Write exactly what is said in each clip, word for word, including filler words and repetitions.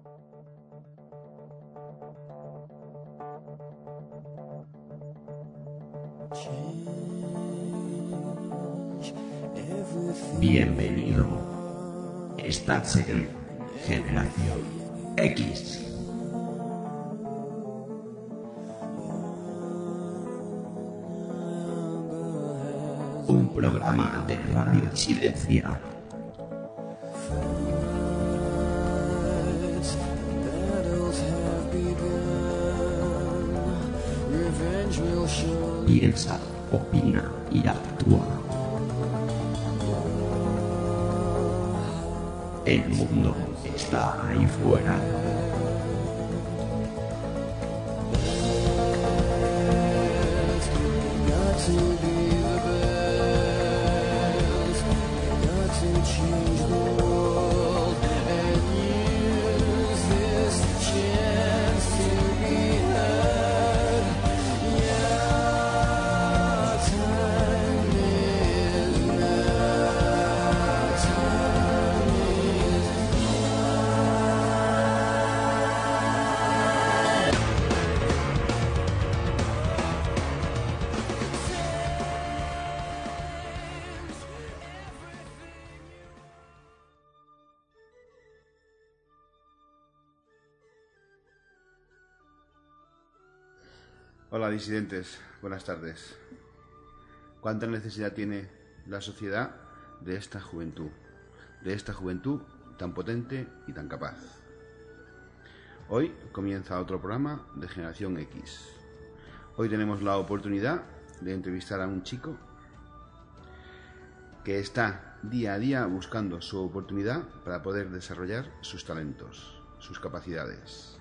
Bienvenido. Estás en Generación X. Un programa de radio disidencia. Piensa, opina y actúa. El mundo está ahí fuera. Hola disidentes, buenas tardes. ¿Cuánta necesidad tiene la sociedad de esta juventud? De esta juventud tan potente y tan capaz. Hoy comienza otro programa de Generación X. Hoy tenemos la oportunidad de entrevistar a un chico que está día a día buscando su oportunidad para poder desarrollar sus talentos, sus capacidades.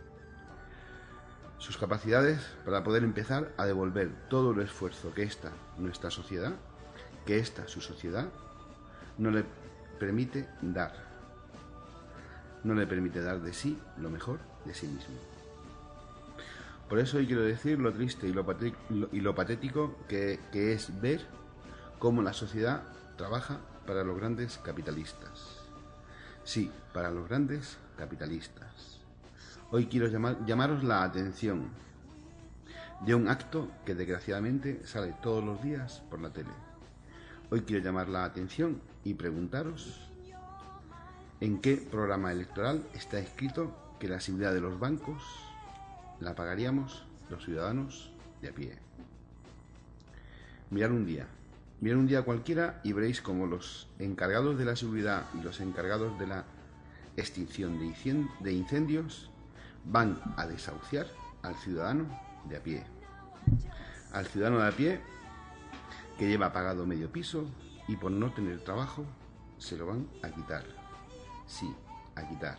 Sus capacidades para poder empezar a devolver todo el esfuerzo que esta, nuestra sociedad, que esta, su sociedad, no le permite dar. No le permite dar de sí lo mejor de sí mismo. Por eso hoy quiero decir lo triste y lo, paté y lo patético que, que es ver cómo la sociedad trabaja para los grandes capitalistas. Sí, para los grandes capitalistas. Hoy quiero llamar, llamaros la atención de un acto que desgraciadamente sale todos los días por la tele. Hoy quiero llamar la atención y preguntaros en qué programa electoral está escrito que la seguridad de los bancos la pagaríamos los ciudadanos de a pie. Mirad un día, mirad un día cualquiera y veréis cómo los encargados de la seguridad y los encargados de la extinción de incendios van a desahuciar al ciudadano de a pie. Al ciudadano de a pie que lleva pagado medio piso y por no tener trabajo se lo van a quitar. Sí, a quitar.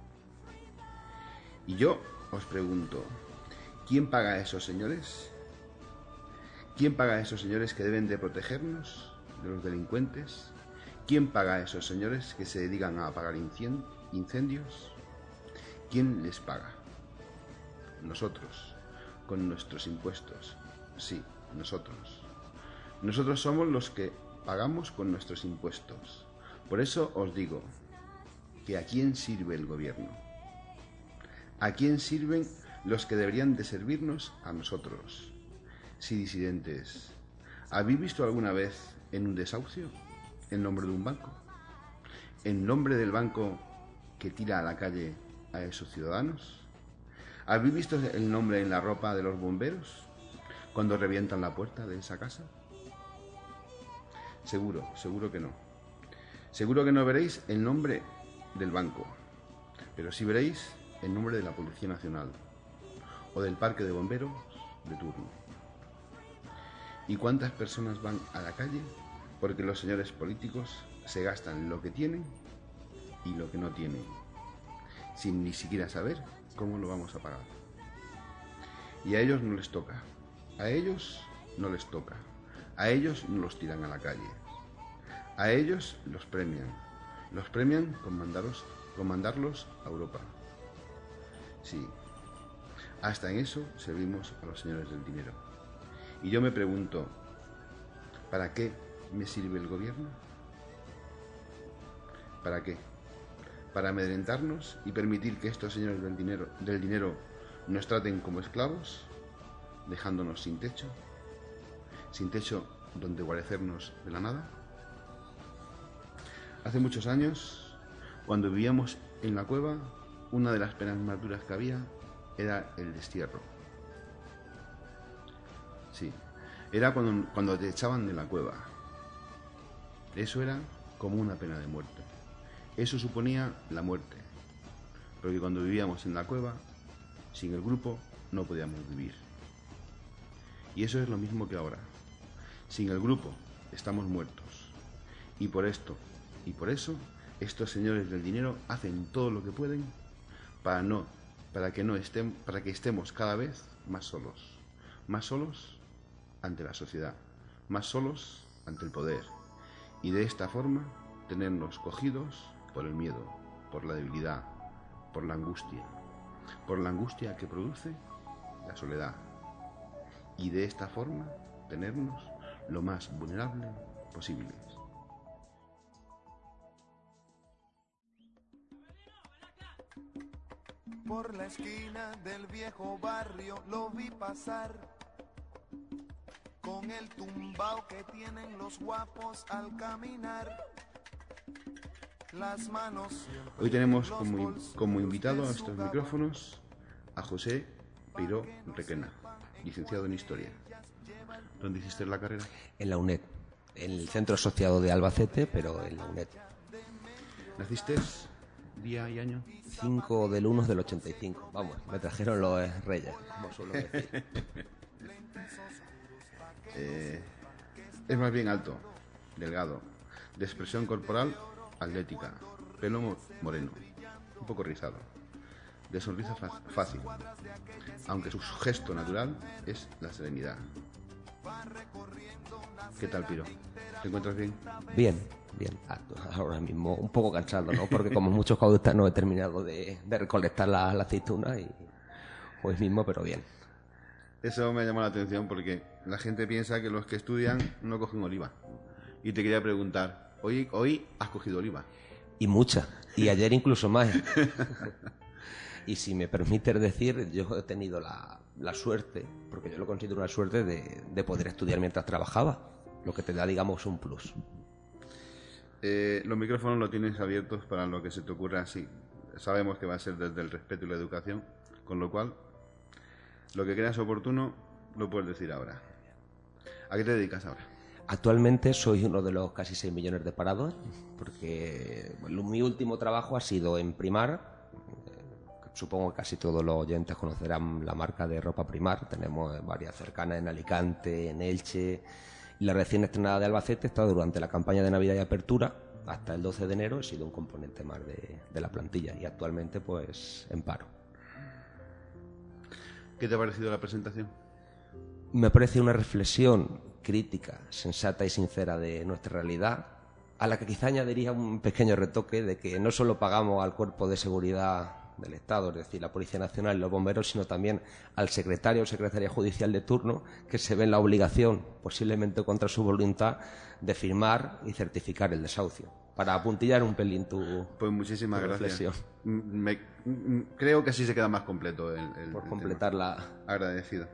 Y yo os pregunto, ¿quién paga a esos señores? ¿Quién paga a esos señores que deben de protegernos de los delincuentes? ¿Quién paga a esos señores que se dedican a apagar incendios? ¿Quién les paga? Nosotros, con nuestros impuestos. Sí, nosotros. Nosotros somos los que pagamos con nuestros impuestos. Por eso os digo que ¿a quién sirve el gobierno? ¿A quién sirven los que deberían de servirnos a nosotros? Sí, disidentes, ¿habéis visto alguna vez en un desahucio el nombre de un banco? ¿En nombre del banco que tira a la calle a esos ciudadanos? ¿Habéis visto el nombre en la ropa de los bomberos cuando revientan la puerta de esa casa? Seguro, seguro que no. Seguro que no veréis el nombre del banco, pero sí veréis el nombre de la Policía Nacional o del parque de bomberos de turno. ¿Y cuántas personas van a la calle porque los señores políticos se gastan lo que tienen y lo que no tienen, sin ni siquiera saber cómo lo vamos a pagar? Y a ellos no les toca, a ellos no les toca, a ellos no los tiran a la calle, a ellos los premian, los premian con, mandaros, con mandarlos a Europa. Sí, hasta en eso servimos a los señores del dinero. Y yo me pregunto, ¿para qué me sirve el gobierno? ¿Para qué? para amedrentarnos y permitir que estos señores del dinero, del dinero nos traten como esclavos, dejándonos sin techo, sin techo donde guarecernos de la nada. Hace muchos años, cuando vivíamos en la cueva, una de las penas más duras que había era el destierro. Sí, era cuando, cuando te echaban de la cueva. Eso era como una pena de muerte. Eso suponía la muerte, porque cuando vivíamos en la cueva, sin el grupo, no podíamos vivir. Y eso es lo mismo que ahora. Sin el grupo, estamos muertos. Y por esto, y por eso, estos señores del dinero hacen todo lo que pueden para no, para que no estén, para que estemos cada vez más solos. Más solos ante la sociedad, más solos ante el poder. Y de esta forma, tenernos cogidos por el miedo, por la debilidad, por la angustia, por la angustia que produce la soledad. Y de esta forma, tenernos lo más vulnerables posibles. Por la esquina del viejo barrio lo vi pasar, con el tumbao que tienen los guapos al caminar. Las manos. Hoy tenemos como, como invitado a estos micrófonos a José Peiró Requena, licenciado en Historia. ¿Dónde hiciste la carrera? En la UNED, en el Centro Asociado de Albacete, pero en la UNED. ¿Naciste día y año? cinco del uno del ochenta y cinco. Vamos, me trajeron los reyes, como suelo decir. eh, es más bien alto, delgado, de expresión corporal atlética, pelo moreno, un poco rizado, de sonrisa fácil, aunque su gesto natural es la serenidad. ¿Qué tal, Piro? ¿Te encuentras bien? Bien, bien. Ahora mismo un poco cansado, ¿no? Porque como muchos caudistas no he terminado de, de recolectar la, la aceituna y hoy mismo, pero bien. Eso me llama la atención porque la gente piensa que los que estudian no cogen oliva. Y te quería preguntar, Hoy, hoy has cogido oliva. Y mucha. Y ayer incluso más. Y si me permites decir, yo he tenido la, la suerte, porque yo lo considero una suerte, de, de poder estudiar mientras trabajaba. Lo que te da, digamos, un plus. Eh, los micrófonos los tienes abiertos para lo que se te ocurra así. Sabemos que va a ser desde el respeto y la educación, con lo cual, lo que creas oportuno, lo puedes decir ahora. ¿A qué te dedicas ahora? Actualmente soy uno de los casi seis millones de parados, porque bueno, mi último trabajo ha sido en Primar. Eh, supongo que casi todos los oyentes conocerán la marca de ropa Primar. Tenemos varias cercanas en Alicante, en Elche. Y la recién estrenada de Albacete está durante la campaña de Navidad y Apertura. Hasta el doce de enero he sido un componente más de, de la plantilla y actualmente pues en paro. ¿Qué te ha parecido la presentación? Me parece una reflexión crítica, sensata y sincera de nuestra realidad, a la que quizá añadiría un pequeño retoque de que no solo pagamos al cuerpo de seguridad del Estado, es decir, la Policía Nacional y los bomberos, sino también al secretario o secretaria judicial de turno, que se ve en la obligación, posiblemente contra su voluntad, de firmar y certificar el desahucio. Para apuntillar un pelín tu Pues muchísimas tu gracias. reflexión. Me, creo que así se queda más completo el, el Por el completar tema. la... Agradecido.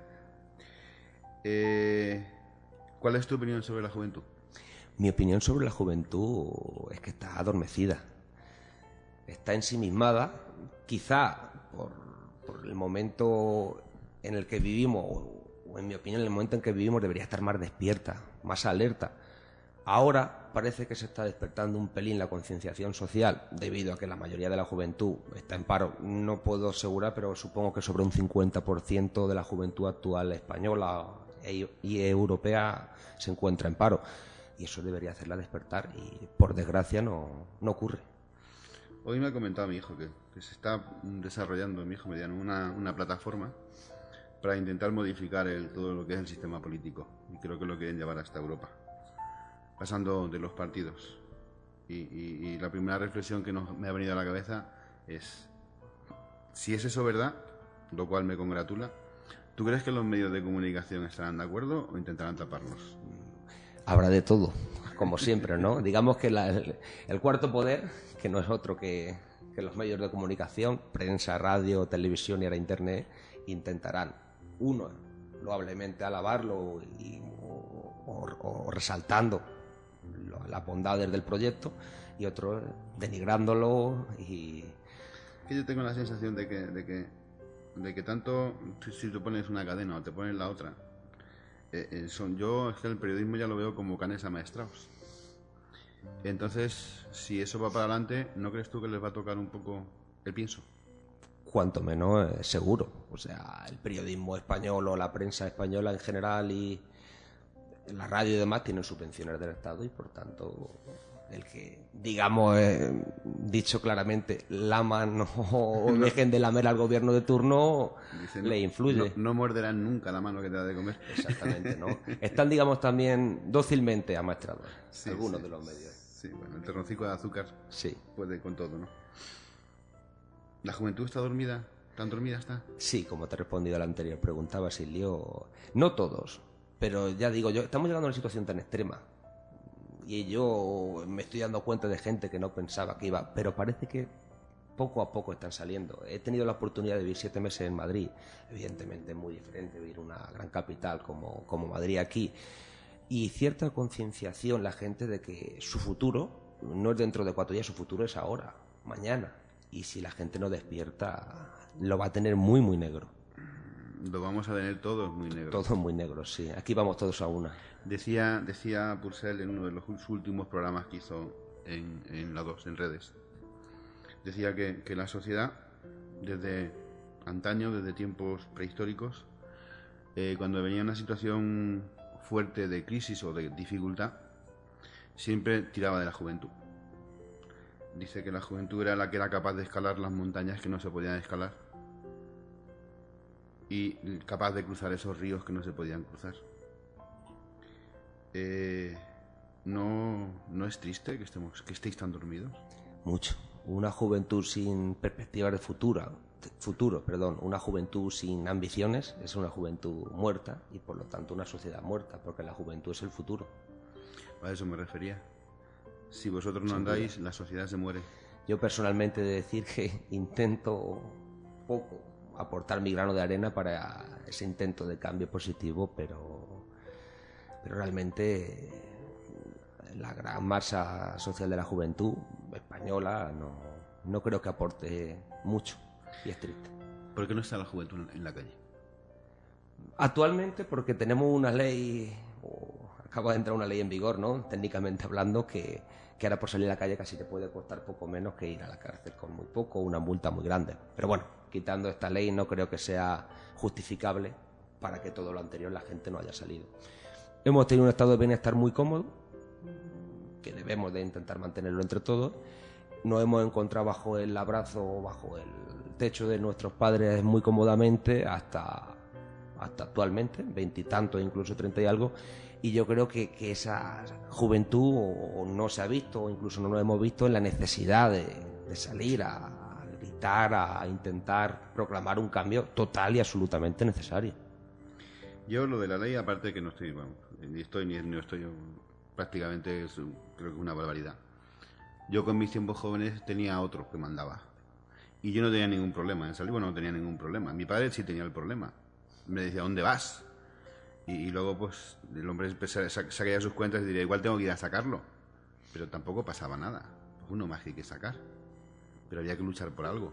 Eh, ¿Cuál es tu opinión sobre la juventud? Mi opinión sobre la juventud es que está adormecida. Está ensimismada, quizá por, por el momento en el que vivimos, o en mi opinión, en el momento en que vivimos debería estar más despierta, más alerta. Ahora parece que se está despertando un pelín la concienciación social, debido a que la mayoría de la juventud está en paro. No puedo asegurar, pero supongo que sobre un cincuenta por ciento de la juventud actual española y europea se encuentra en paro. Y eso debería hacerla despertar y, por desgracia, no, no ocurre. Hoy me ha comentado mi hijo que, que se está desarrollando, mi hijo mediano, una, una plataforma para intentar modificar el, todo lo que es el sistema político. Y creo que lo quieren llevar hasta Europa, pasando de los partidos. Y, y, y la primera reflexión que nos, me ha venido a la cabeza es, si es eso verdad, lo cual me congratula, ¿tú crees que los medios de comunicación estarán de acuerdo o intentarán taparnos? Habrá de todo, como siempre, ¿no? Digamos que la, el, el cuarto poder, que no es otro que, que los medios de comunicación, prensa, radio, televisión y ahora internet, intentarán, uno, loablemente alabarlo y, o, o, o resaltando lo, las bondades del proyecto, y otro denigrándolo. Y que yo tengo la sensación de que, de que, de que tanto si, si tú pones una cadena o te pones la otra, eh, eh, son yo es que el periodismo ya lo veo como canes amaestrados. Entonces, si eso va para adelante, ¿no crees tú que les va a tocar un poco el pienso? Cuanto menos eh, seguro. O sea, el periodismo español o la prensa española en general y la radio y demás tienen subvenciones del Estado, y por tanto el que, digamos, eh, dicho claramente, laman o No. dejen de lamer al gobierno de turno, Dice, le no, influye. No, no morderán nunca la mano que te da de comer. Exactamente, ¿no? Están, digamos, también dócilmente amaestrados, Sí, algunos sí, de los medios. Sí, bueno, el terroncico de azúcar Sí. puede con todo, ¿no? ¿La juventud está dormida? ¿Tan dormida está? Sí, como te he respondido a la anterior pregunta, Basilio, no todos, pero ya digo yo, estamos llegando a una situación tan extrema y yo me estoy dando cuenta de gente que no pensaba que iba, pero parece que poco a poco están saliendo. He tenido la oportunidad de vivir siete meses en Madrid, evidentemente es muy diferente vivir una gran capital como, como Madrid aquí, y cierta concienciación la gente de que su futuro no es dentro de cuatro días, su futuro es ahora, mañana, y si la gente no despierta lo va a tener muy muy negro. Lo vamos a tener todos muy negro. Todo muy negro, sí. Aquí vamos todos a una. Decía, decía Purcell en uno de los últimos programas que hizo en, en la dos, en redes. Decía que, que la sociedad, desde antaño, desde tiempos prehistóricos, eh, cuando venía una situación fuerte de crisis o de dificultad, siempre tiraba de la juventud. Dice que la juventud era la que era capaz de escalar las montañas que no se podían escalar y capaz de cruzar esos ríos que no se podían cruzar. Eh, ¿no, ¿No es triste que, estemos, que estéis tan dormidos? Mucho. Una juventud sin perspectivas de futuro, futuro, perdón, una juventud sin ambiciones es una juventud muerta, y por lo tanto una sociedad muerta, porque la juventud es el futuro. A eso me refería. Si vosotros no andáis, la sociedad se muere. Yo personalmente he de decir que intento poco aportar mi grano de arena para ese intento de cambio positivo, pero, pero realmente la gran masa social de la juventud española no, no creo que aporte mucho, y es triste. ¿Por qué no está la juventud en la calle? Actualmente porque tenemos una ley, o acaba de entrar una ley en vigor, ¿no? Técnicamente hablando, que, que ahora por salir a la calle casi te puede costar poco menos que ir a la cárcel con muy poco, una multa muy grande. Pero bueno, quitando esta ley no creo que sea justificable para que todo lo anterior la gente no haya salido. Hemos tenido un estado de bienestar muy cómodo, que debemos de intentar mantenerlo entre todos. Nos hemos encontrado bajo el abrazo o bajo el techo de nuestros padres muy cómodamente hasta, hasta actualmente, veintitantos, incluso treinta y algo, y yo creo que, que esa juventud o, o no se ha visto, o incluso no nos hemos visto en la necesidad de, de salir a, a gritar, a, a intentar proclamar un cambio total y absolutamente necesario. Yo lo de la ley, aparte que no estoy, bueno, ni estoy ni no estoy, prácticamente es, creo que una barbaridad. Yo con mis tiempos jóvenes tenía otro que mandaba y yo no tenía ningún problema en salir, bueno, no tenía ningún problema. Mi padre sí tenía el problema, me decía, ¿dónde vas? Y, y luego pues el hombre sacaría sus cuentas y diría, igual tengo que ir a sacarlo, pero tampoco pasaba nada, pues uno más que hay que sacar, pero había que luchar por algo.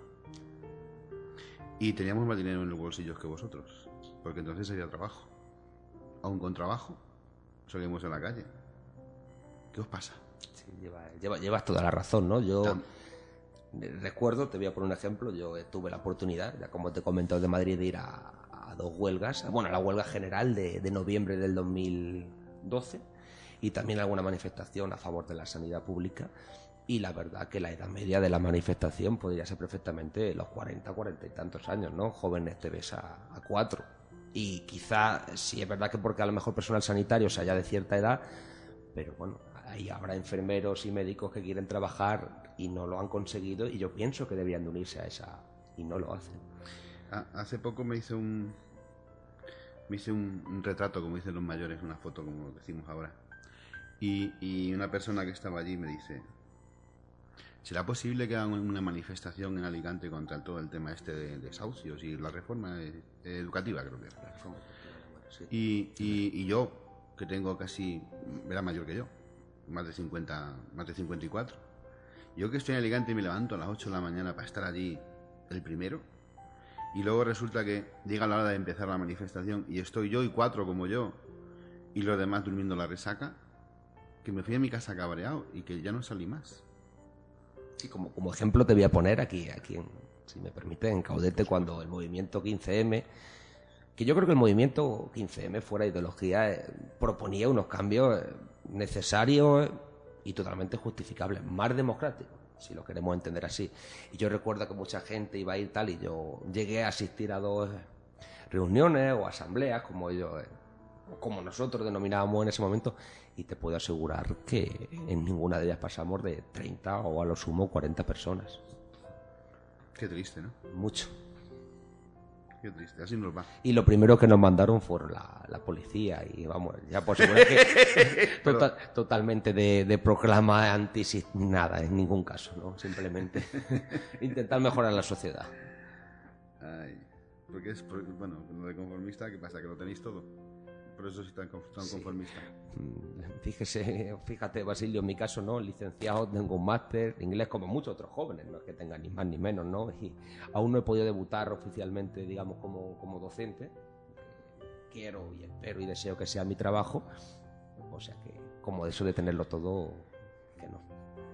Y teníamos más dinero en los bolsillos que vosotros, porque entonces había trabajo. Aún con trabajo salimos a la calle. ¿Qué os pasa? Sí, lleva, lleva, llevas toda la razón, ¿no? Yo Tam- recuerdo, te voy a poner un ejemplo, yo tuve la oportunidad, ya como te he comentado, de Madrid, de ir a, a dos huelgas, bueno, a la huelga general de, de noviembre del dos mil doce y también alguna manifestación a favor de la sanidad pública, y la verdad que la edad media de la manifestación podría ser perfectamente los cuarenta, cuarenta y tantos años, ¿no? Jóvenes te ves a, a cuatro, y quizá, sí es verdad que porque a lo mejor personal sanitario sea ya de cierta edad, pero bueno, ahí habrá enfermeros y médicos que quieren trabajar y no lo han conseguido, y yo pienso que deberían de unirse a esa, y no lo hacen. Ah, hace poco me hice un me hice un, un retrato, como dicen los mayores, una foto, como decimos ahora, y, y una persona que estaba allí me dice, ¿Será posible que hagan una manifestación en Alicante contra todo el tema este de desahucios y la reforma eh, educativa, creo que era? La reforma. Sí. Y, y, y yo, que tengo casi, era mayor que yo, más de cincuenta, más de cincuenta y cuatro. Yo que estoy en Alicante y me levanto a las ocho de la mañana para estar allí el primero, y luego resulta que llega la hora de empezar la manifestación y estoy yo y cuatro como yo, y los demás durmiendo la resaca, que me fui a mi casa cabreado y que ya no salí más. Sí, como, como ejemplo te voy a poner aquí, aquí en, si me permite, en Caudete, cuando el movimiento quince eme, que yo creo que el movimiento quince eme, fuera de ideología, eh, proponía unos cambios eh, necesarios y totalmente justificables, más democráticos, si lo queremos entender así. Y yo recuerdo que mucha gente iba a ir tal, y yo llegué a asistir a dos reuniones o asambleas, como ellos, eh, como nosotros denominábamos en ese momento, y te puedo asegurar que en ninguna de ellas pasamos de treinta o a lo sumo cuarenta personas. Qué triste, ¿no? Mucho. Qué triste, así nos va. Y lo primero que nos mandaron fueron la, la policía, y vamos, ya por supuesto que total, totalmente de, de proclama anti nada, en ningún caso, ¿no? Simplemente intentar mejorar la sociedad. Ay, porque es, por- bueno, lo de conformista, ¿qué pasa? ¿Que lo tenéis todo? Por eso sois tan, con- tan Sí. conformista. Mm, Fíjese, fíjate, Basilio, en mi caso, ¿no? Licenciado, tengo un máster de inglés como muchos otros jóvenes, no es que tengan ni más ni menos, ¿no? Y aún no he podido debutar oficialmente, digamos, como, como docente. Quiero y espero y deseo que sea mi trabajo. O sea que, como eso de tenerlo todo, que no.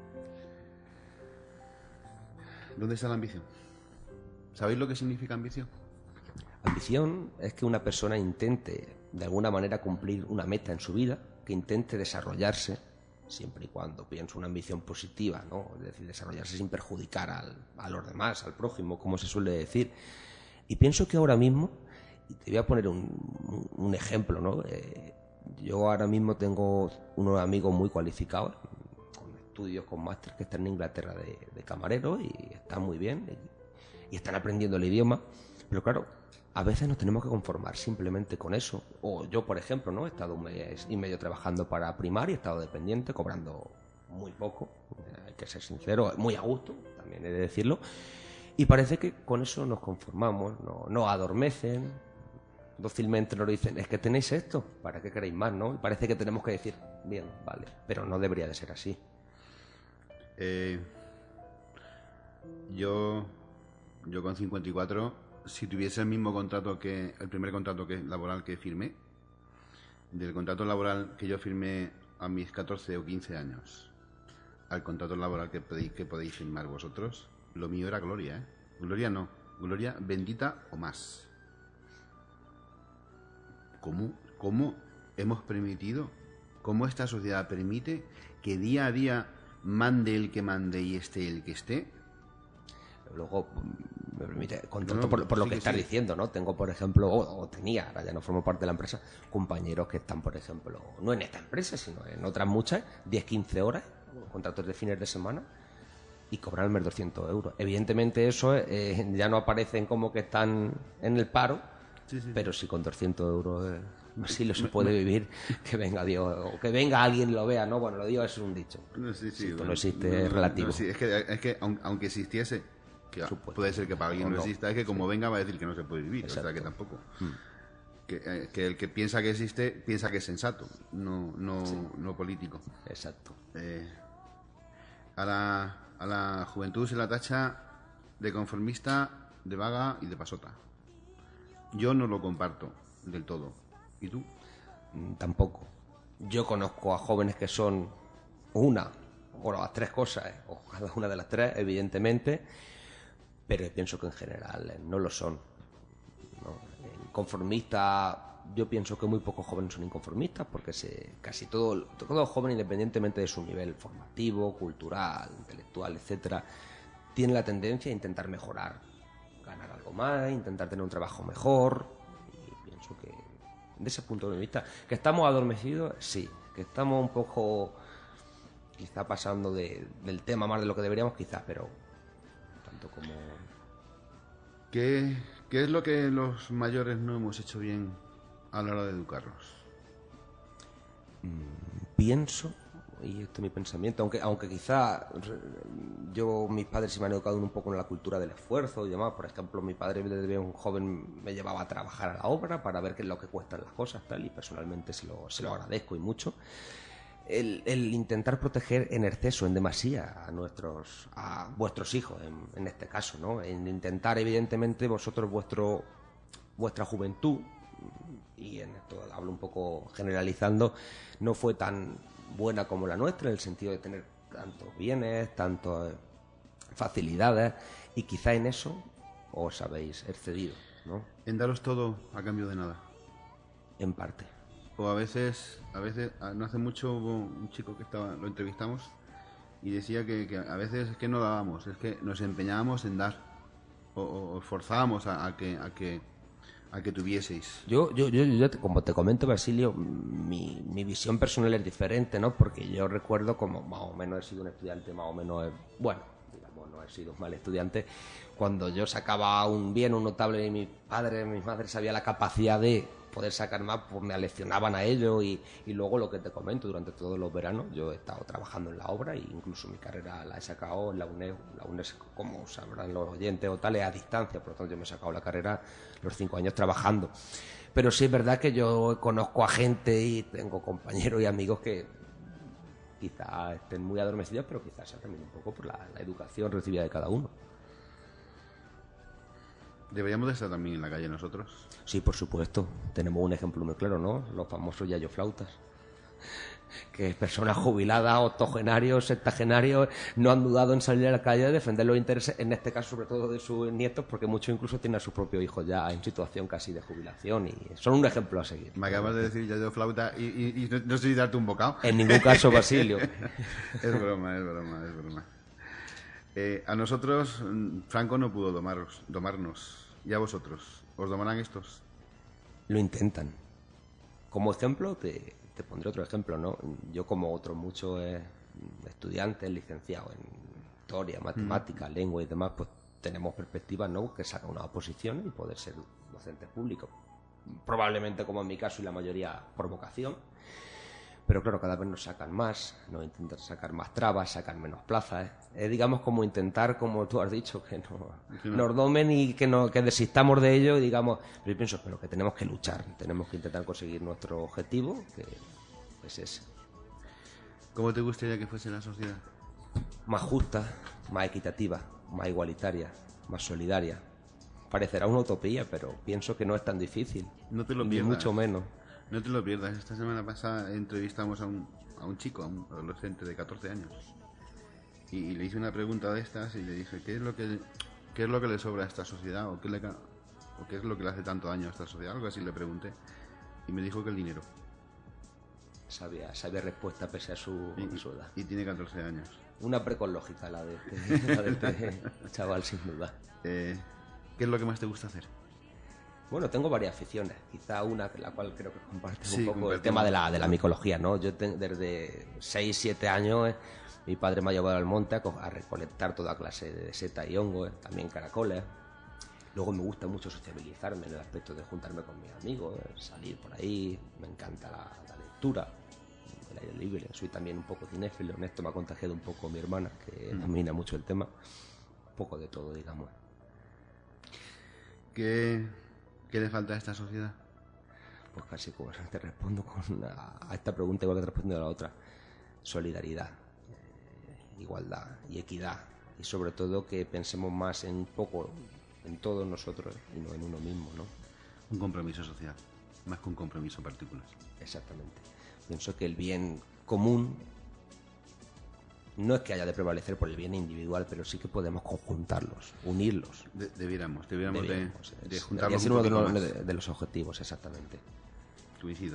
¿Dónde está la ambición? ¿Sabéis lo que significa ambición? Ambición es que una persona intente, de alguna manera, cumplir una meta en su vida, que intente desarrollarse, siempre y cuando pienso una ambición positiva, ¿no? Es decir, desarrollarse sin perjudicar al, a los demás, al prójimo, como se suele decir. Y pienso que ahora mismo, y te voy a poner un, un ejemplo, ¿no? Eh, yo ahora mismo tengo unos amigos muy cualificados, con estudios, con máster, que están en Inglaterra de, de camarero, y están muy bien, y, y están aprendiendo el idioma, pero claro, a veces nos tenemos que conformar simplemente con eso. O yo, por ejemplo, ¿no? He estado un mes y medio trabajando para Primar y he estado dependiente, cobrando muy poco, hay que ser sincero, muy a gusto, también he de decirlo. Y parece que con eso nos conformamos, no, nos adormecen, dócilmente nos dicen, es que tenéis esto, ¿para qué queréis más, no? Y parece que tenemos que decir, bien, vale, pero no debería de ser así. Eh, yo, yo con cincuenta y cuatro, si tuviese el mismo contrato que el primer contrato que laboral que firmé, del contrato laboral que yo firmé a mis catorce o quince años al contrato laboral que podéis, que podéis firmar vosotros, lo mío era gloria, ¿eh? Gloria no, gloria bendita o más. ¿Cómo, cómo hemos permitido, cómo esta sociedad permite que día a día mande el que mande y esté el que esté? Luego, mm, me permite, con No, todo no, por, por lo sí que que estás sí. diciendo, ¿no? Tengo, por ejemplo, o, o tenía, ahora ya no formo parte de la empresa, compañeros que están, por ejemplo, no en esta empresa, sino en otras muchas, diez quince horas, contratos de fines de semana, y cobran al mes doscientos euros. Evidentemente eso eh, ya no aparecen como que están en el paro, Sí, sí, pero si con doscientos euros eh, sí lo se puede vivir, que venga Dios, o que venga alguien y lo vea, ¿no? Bueno, lo digo, es un dicho. No, sí, sí, Si esto bueno, no existe, no, es no, relativo. no, sí, es que, es que aun- aunque existiese, que Supuesto. puede ser que para alguien O no, no. exista, es que como venga va a decir que no se puede vivir, o sea Exacto. que tampoco. Que, eh, que el que piensa que existe, piensa que es sensato, no, no, no político. Exacto. Eh, a, la, a la juventud se la tacha de conformista, de vaga y de pasota. Yo no lo comparto del todo. ¿Y tú? Mm, Tampoco. Yo conozco a jóvenes que son una o las tres cosas, ¿eh? O cada una de las tres, evidentemente, pero pienso que en general eh, no lo son, ¿no? Conformistas, yo pienso que muy pocos jóvenes son inconformistas, porque se, casi todo, todo joven, independientemente de su nivel formativo, cultural, intelectual, etcétera, tiene la tendencia a intentar mejorar, ganar algo más, intentar tener un trabajo mejor, y pienso que de ese punto de vista, que estamos adormecidos, sí, que estamos un poco quizá pasando de, del tema más de lo que deberíamos, quizás, pero tanto como... ¿Qué, ¿Qué es lo que los mayores no hemos hecho bien a la hora de educarlos? Pienso, y este es mi pensamiento, aunque aunque quizá yo, mis padres sí me han educado un poco en la cultura del esfuerzo y demás. Por ejemplo, mi padre desde un joven me llevaba a trabajar a la obra para ver qué es lo que cuestan las cosas, tal, y personalmente se lo, se lo agradezco y mucho. El, el intentar proteger en exceso, en demasía, a nuestros, a vuestros hijos, en, en este caso, ¿no? En intentar, evidentemente, vosotros, vuestro, vuestra juventud, y en esto hablo un poco generalizando, no fue tan buena como la nuestra, en el sentido de tener tantos bienes, tantas facilidades, y quizá en eso os habéis excedido, ¿no? En daros todo a cambio de nada. En parte. O a veces, a veces, no hace mucho hubo un chico que estaba, lo entrevistamos y decía que, que a veces es que no dábamos, es que nos empeñábamos en dar o, o esforzábamos a, a que a que a que tuvieseis. Yo, yo, yo, yo, como te comento, Basilio, mi, mi visión personal es diferente, ¿no? Porque yo recuerdo como más o menos he sido un estudiante, más o menos, eh, bueno, digamos, no he sido un mal estudiante. Cuando yo sacaba un bien, un notable, y mi padre, mi madre sabía la capacidad de poder sacar más, pues me aleccionaban a ello. Y, y luego lo que te comento, durante todos los veranos yo he estado trabajando en la obra, e incluso mi carrera la he sacado en la UNED. La UNED, como sabrán los oyentes o tal, es a distancia, por lo tanto yo me he sacado la carrera los cinco años trabajando. Pero sí es verdad que yo conozco a gente y tengo compañeros y amigos que quizás estén muy adormecidos, pero quizás sea también un poco por la, la educación recibida de cada uno. ¿Deberíamos de estar también en la calle nosotros? Sí, por supuesto. Tenemos un ejemplo muy claro, ¿no? Los famosos yayoflautas. Que personas jubiladas, octogenarios, sextagenarios, no han dudado en salir a la calle a defender los intereses, en este caso sobre todo de sus nietos, porque muchos incluso tienen a sus propios hijos ya en situación casi de jubilación, y son un ejemplo a seguir. Me acabas de decir yayoflauta y, y, y no, no sé si darte un bocado. En ningún caso, Basilio. Es broma, es broma, es broma. Eh, a nosotros, Franco no pudo domaros, domarnos. ¿Y a vosotros? ¿Os domarán estos? Lo intentan. Como ejemplo, te, te pondré otro ejemplo, ¿no? Yo, como otros muchos eh, estudiantes licenciados en historia, matemática, mm. lengua y demás, pues tenemos perspectivas, ¿no? Que sacar una oposición y poder ser docentes públicos. Probablemente, como en mi caso y la mayoría, por vocación. Pero claro, cada vez nos sacan más, nos intentan sacar más trabas, sacan menos plazas. ¿eh? Es, digamos, como intentar, como tú has dicho, que no, no. nos domen y que, no, que desistamos de ello, y digamos, pero yo pienso, pero que tenemos que luchar, tenemos que intentar conseguir nuestro objetivo, que es ese. ¿Cómo te gustaría que fuese la sociedad? Más justa, más equitativa, más igualitaria, más solidaria. Parecerá una utopía, pero pienso que no es tan difícil. No te lo ni pierdas. mucho menos. No te lo pierdas. Esta semana pasada entrevistamos a un, a un chico, a un adolescente de catorce años. Y, y le hice una pregunta de estas y le dije, ¿qué es lo que, qué es lo que le sobra a esta sociedad? ¿O qué, le, ¿O qué es lo que le hace tanto daño a esta sociedad? Algo así le pregunté. Y me dijo que el dinero. Sabía, sabía respuesta pese a su, y, a su edad. Y tiene catorce años. Una precológica la de este, la de este chaval, sin duda. Eh, ¿Qué es lo que más te gusta hacer? Bueno, tengo varias aficiones. Quizá una, la cual creo que compartes sí, un poco, el tema de la, de la micología, ¿no? Yo te, desde seis, siete años, eh, mi padre me ha llevado al monte a, a recolectar toda clase de setas y hongos, eh, también caracoles. Luego me gusta mucho sociabilizarme en el aspecto de juntarme con mis amigos, eh, salir por ahí. Me encanta la, la lectura, el aire libre. Soy también un poco cinéfilo. En esto me ha contagiado un poco mi hermana, que mm. domina mucho el tema. Un poco de todo, digamos. ¿Qué, ¿Qué le falta a esta sociedad? Pues casi como te respondo con una, a esta pregunta igual que te respondo a la otra. Solidaridad, eh, igualdad y equidad. Y sobre todo que pensemos más en un poco en todos nosotros y no en uno mismo, ¿no? Un compromiso social, más que un compromiso particular. Exactamente. Pienso que el bien común no es que haya de prevalecer por el bien individual, pero sí que podemos conjuntarlos, unirlos. De, debiéramos, debiéramos, debiéramos de, de juntarlos. Es uno de los, de, de los objetivos, exactamente. Coincido.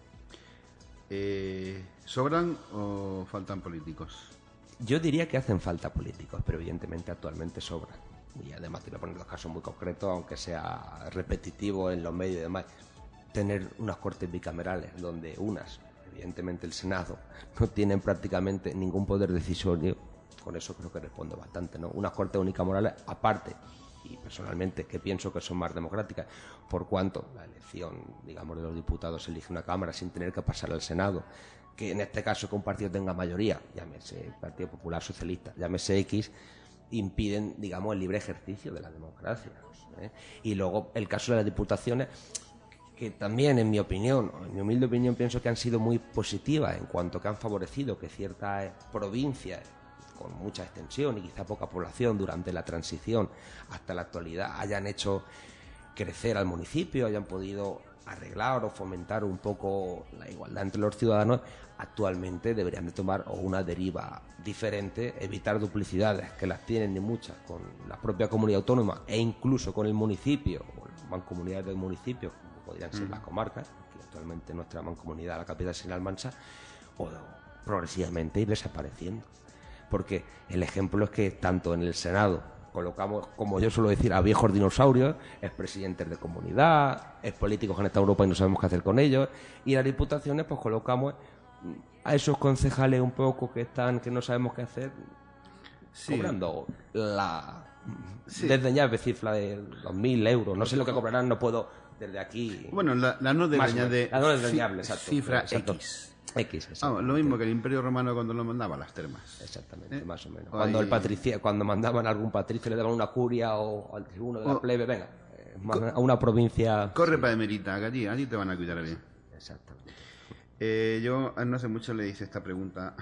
Eh, ¿Sobran o faltan políticos? Yo diría que hacen falta políticos, pero evidentemente actualmente sobran. Y además te voy a poner dos casos muy concretos, aunque sea repetitivo en los medios y demás. Tener unas cortes bicamerales donde unas, evidentemente el Senado, no tienen prácticamente ningún poder decisorio. Con eso creo que respondo bastante, ¿no? Unas cortes unicamerales aparte, y personalmente que pienso que son más democráticas, por cuanto la elección, digamos, de los diputados se elige una cámara sin tener que pasar al Senado, que en este caso que un partido tenga mayoría, llámese Partido Popular Socialista, llámese X, impiden, digamos, el libre ejercicio de la democracia, ¿eh? Y luego el caso de las diputaciones, que también, en mi opinión, en mi humilde opinión, pienso que han sido muy positivas en cuanto que han favorecido que ciertas provincias con mucha extensión y quizá poca población durante la transición hasta la actualidad hayan hecho crecer al municipio, hayan podido arreglar o fomentar un poco la igualdad entre los ciudadanos. Actualmente deberían de tomar una deriva diferente, evitar duplicidades, que las tienen ni muchas con la propia comunidad autónoma e incluso con el municipio o las mancomunidades del municipio, como podrían ser mm. las comarcas, que actualmente nuestra mancomunidad, la capital es Almansa, o progresivamente ir desapareciendo. Porque el ejemplo es que tanto en el Senado colocamos, como yo suelo decir, a viejos dinosaurios, expresidentes de comunidad, expolíticos que han estado en Europa y no sabemos qué hacer con ellos, y en las diputaciones pues colocamos a esos concejales un poco que están, que no sabemos qué hacer, sí. cobrando la sí. desdeñable cifra de dos mil euros, no sé lo que cobrarán, no puedo desde aquí... Bueno, la, la no desdeñable, la no desdeñable, exacto. Cifra exacto. X. X, ah, lo mismo que el Imperio Romano cuando lo mandaba a las termas. Exactamente, ¿eh? Más o menos. O cuando ahí... el patricia, cuando mandaban a algún patricio le daban una curia o al tribuno de la o... plebe, venga, eh, a una provincia. Corre para emerita, que a ti, a ti te van a cuidar bien. Exactamente. Eh, yo no hace mucho le hice esta pregunta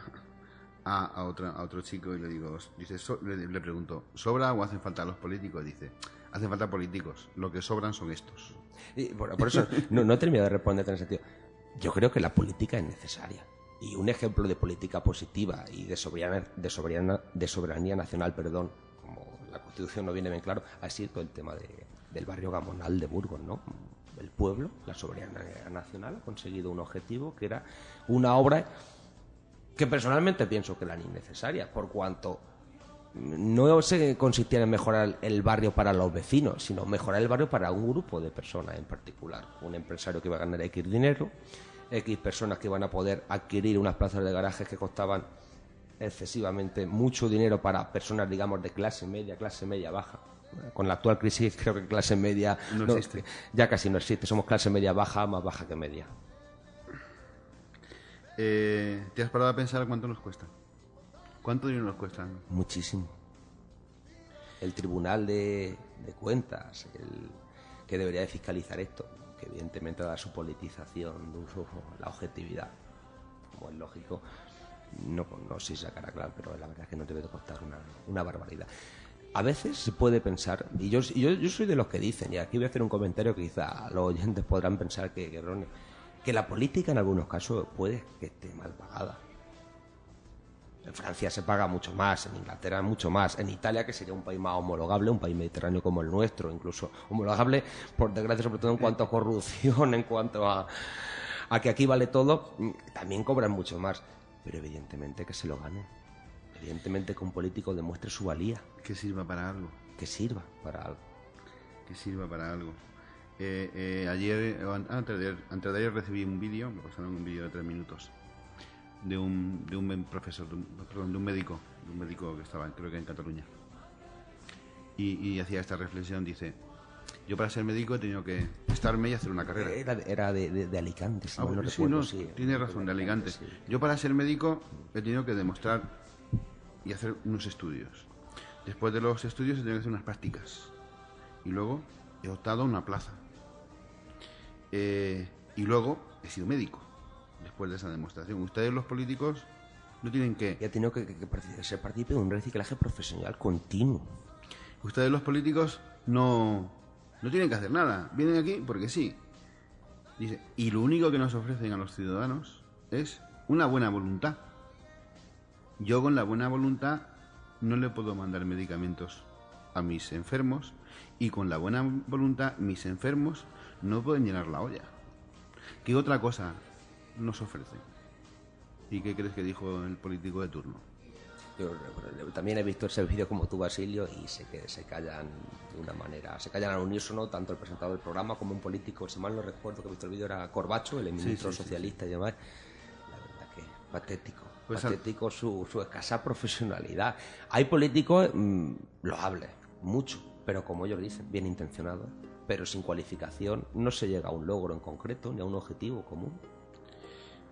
a, a, otra, a otro chico y le digo, dice, so, le, le pregunto, ¿sobra o hacen falta los políticos? Dice, hacen falta políticos, lo que sobran son estos. Y, bueno, por eso no, no he terminado de responder en ese sentido. Yo creo que la política es necesaria. Y un ejemplo de política positiva y de soberanía, de soberanía, de soberanía nacional, perdón, como la Constitución no viene bien claro, ha sido el tema de, del barrio Gamonal de Burgos, ¿no? El pueblo, la soberanía nacional, ha conseguido un objetivo que era una obra que personalmente pienso que era innecesaria, por cuanto no se consistía en mejorar el barrio para los vecinos, sino mejorar el barrio para un grupo de personas en particular. Un empresario que iba a ganar X dinero, X personas que iban a poder adquirir unas plazas de garajes que costaban excesivamente mucho dinero para personas, digamos, de clase media, clase media baja. Con la actual crisis creo que clase media no no, existe. Ya casi no existe, somos clase media baja, más baja que media. Eh, ¿Te has parado a pensar cuánto nos cuesta? ¿Cuánto dinero nos cuesta? Muchísimo. El Tribunal de, de Cuentas, el que debería de fiscalizar esto, que evidentemente da su politización, de uso, la objetividad, como es lógico, no, no sé si sacará claro, pero la verdad es que no debe de costar una, una barbaridad. A veces se puede pensar, y yo, yo, yo soy de los que dicen, y aquí voy a hacer un comentario que quizá los oyentes podrán pensar que, que, que la política en algunos casos puede que esté mal pagada. En Francia se paga mucho más, en Inglaterra mucho más, en Italia, que sería un país más homologable, un país mediterráneo como el nuestro, incluso homologable, por desgracia, sobre todo en cuanto a corrupción, en cuanto a, a que aquí vale todo, también cobran mucho más, pero evidentemente que se lo ganen, evidentemente que un político demuestre su valía. Que sirva para algo. Que sirva para algo. Que sirva para algo. Eh, eh, ayer, antes de ayer, antes de ayer recibí un vídeo, me pasaron un vídeo de tres minutos, de un, de un profesor, de un, perdón, de un médico, de un médico que estaba, creo que en Cataluña. Y, y hacía esta reflexión, dice, yo para ser médico he tenido que estarme y hacer una carrera. Era, era de, de, de Alicante, si ah, no sí, recuerdo. No, sí, tiene razón, de Alicante. Sí. Yo para ser médico he tenido que demostrar y hacer unos estudios. Después de los estudios he tenido que hacer unas prácticas. Y luego he optado a una plaza. Eh, y luego he sido médico. Después de esa demostración, ustedes los políticos no tienen que... Ya ha tenido que, que, que ser partícipe de un reciclaje profesional continuo. Ustedes los políticos no, no tienen que hacer nada. Vienen aquí porque sí. Dice, y lo único que nos ofrecen a los ciudadanos es una buena voluntad. Yo con la buena voluntad no le puedo mandar medicamentos a mis enfermos y con la buena voluntad mis enfermos no pueden llenar la olla. ¿Qué otra cosa nos ofrecen? ¿Y qué crees que dijo el político de turno? Yo también he visto ese vídeo como tú, Basilio, y sé que se callan de una manera, se callan al unísono, tanto el presentador del programa como un político, si mal no recuerdo que he visto el vídeo, era Corbacho, el ministro sí, sí, socialista sí, sí. y demás. La verdad que patético, pues patético al... su, su escasa profesionalidad. Hay políticos mmm, loables, mucho, pero como ellos dicen, bien intencionados, pero sin cualificación no se llega a un logro en concreto ni a un objetivo común.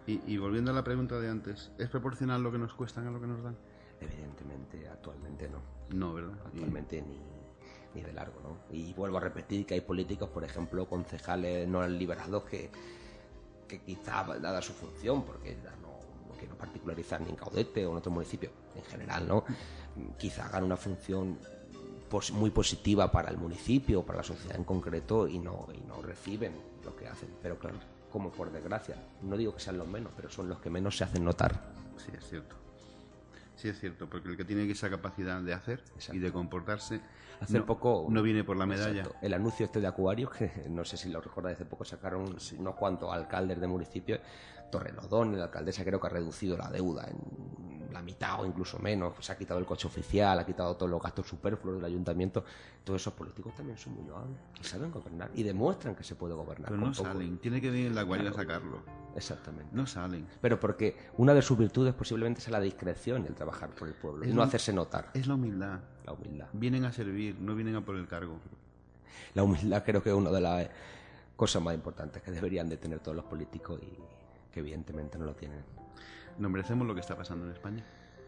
Y, y volviendo a la pregunta de antes, ¿es proporcional lo que nos cuestan a lo que nos dan? Evidentemente, actualmente no. No, ¿verdad? Actualmente ni, ni de largo, ¿no? Y vuelvo a repetir que hay políticos, por ejemplo, concejales no liberados que, que quizá, dada su función, porque ya no, no quiero particularizar ni en Caudete o en otro municipio, en general, ¿no? Quizá hagan una función pos, muy positiva para el municipio, para la sociedad en concreto, y no, y no reciben lo que hacen. Pero claro, como por desgracia, no digo que sean los menos, pero son los que menos se hacen notar. Sí, es cierto. Sí, es cierto, porque el que tiene esa capacidad de hacer Exacto. y de comportarse hace no, poco, no viene por la medalla. Exacto. El anuncio este de Acuarios, que no sé si lo recordáis, hace poco sacaron sí. unos cuantos alcaldes de municipios. Torrenodón, la alcaldesa creo que ha reducido la deuda en la mitad o incluso menos, se ha quitado el coche oficial, ha quitado todos los gastos superfluos del ayuntamiento. Todos esos políticos también son muy loables y saben gobernar y demuestran que se puede gobernar. Pero no poco. salen, tiene que venir la Guardia claro. a sacarlo. Exactamente. No salen. Pero porque una de sus virtudes posiblemente sea la discreción y el trabajar por el pueblo es y no la, hacerse notar. Es la humildad. La humildad. Vienen a servir, no vienen a por el cargo. La humildad creo que es una de las cosas más importantes que deberían de tener todos los políticos y que evidentemente no lo tienen. ¿Nos merecemos lo que está pasando en España?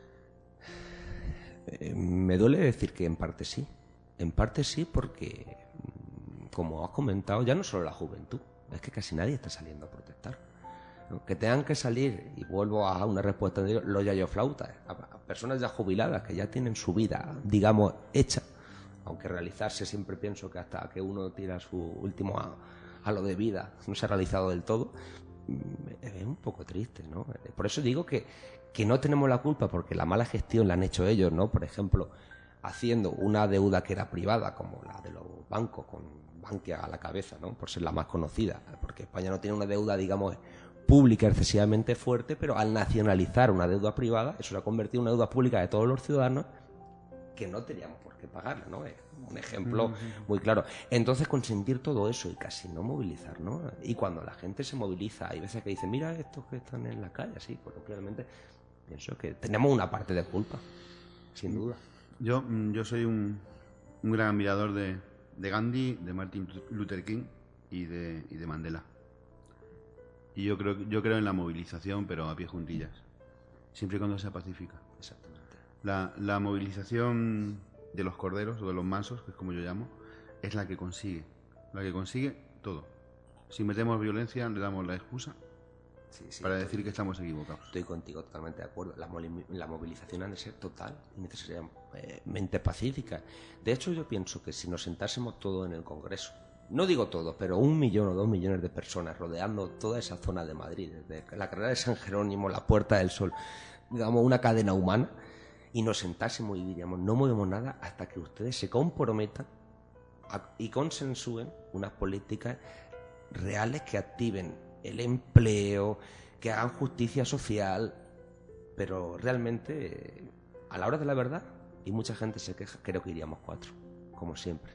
Eh, me duele decir que en parte sí. En parte sí porque, como has comentado, ya no solo la juventud, es que casi nadie está saliendo a protestar. ¿No? Que tengan que salir, y vuelvo a una respuesta de los yayoflautas, a, a personas ya jubiladas que ya tienen su vida, digamos, hecha, aunque realizarse siempre pienso que hasta que uno tira su último a, a lo de vida no se ha realizado del todo. Es un poco triste, ¿no? Por eso digo que, que no tenemos la culpa porque la mala gestión la han hecho ellos, ¿no? Por ejemplo, haciendo una deuda que era privada, como la de los bancos, con Bankia a la cabeza, ¿no? Por ser la más conocida, porque España no tiene una deuda, digamos, pública excesivamente fuerte, pero al nacionalizar una deuda privada, eso se ha convertido en una deuda pública de todos los ciudadanos que no teníamos por qué pagarla, ¿no? Es un ejemplo muy claro. Entonces, consentir todo eso y casi no movilizar, ¿no? Y cuando la gente se moviliza, hay veces que dicen, mira estos que están en la calle, así, coloquialmente, pienso que tenemos una parte de culpa, sin duda. Yo, yo soy un, un gran admirador de, de Gandhi, de Martin Luther King y de, y de Mandela. Y yo creo, yo creo en la movilización, pero a pie juntillas, siempre y cuando sea pacífica. Exactamente. La, la movilización de los corderos o de los mansos, que es como yo llamo, es la que consigue, la que consigue todo. Si metemos violencia, le damos la excusa sí, sí, para decir que estamos equivocados. Estoy contigo totalmente de acuerdo. La, la movilización ha de ser total y necesariamente pacífica. De hecho, yo pienso que si nos sentásemos todos en el Congreso, no digo todos, pero un millón o dos millones de personas rodeando toda esa zona de Madrid, desde la carrera de San Jerónimo, la Puerta del Sol, digamos una cadena humana, y nos sentásemos y diríamos, no movemos nada hasta que ustedes se comprometan a, y consensúen unas políticas reales que activen el empleo, que hagan justicia social, pero realmente, a la hora de la verdad, y mucha gente se queja, creo que iríamos cuatro, como siempre.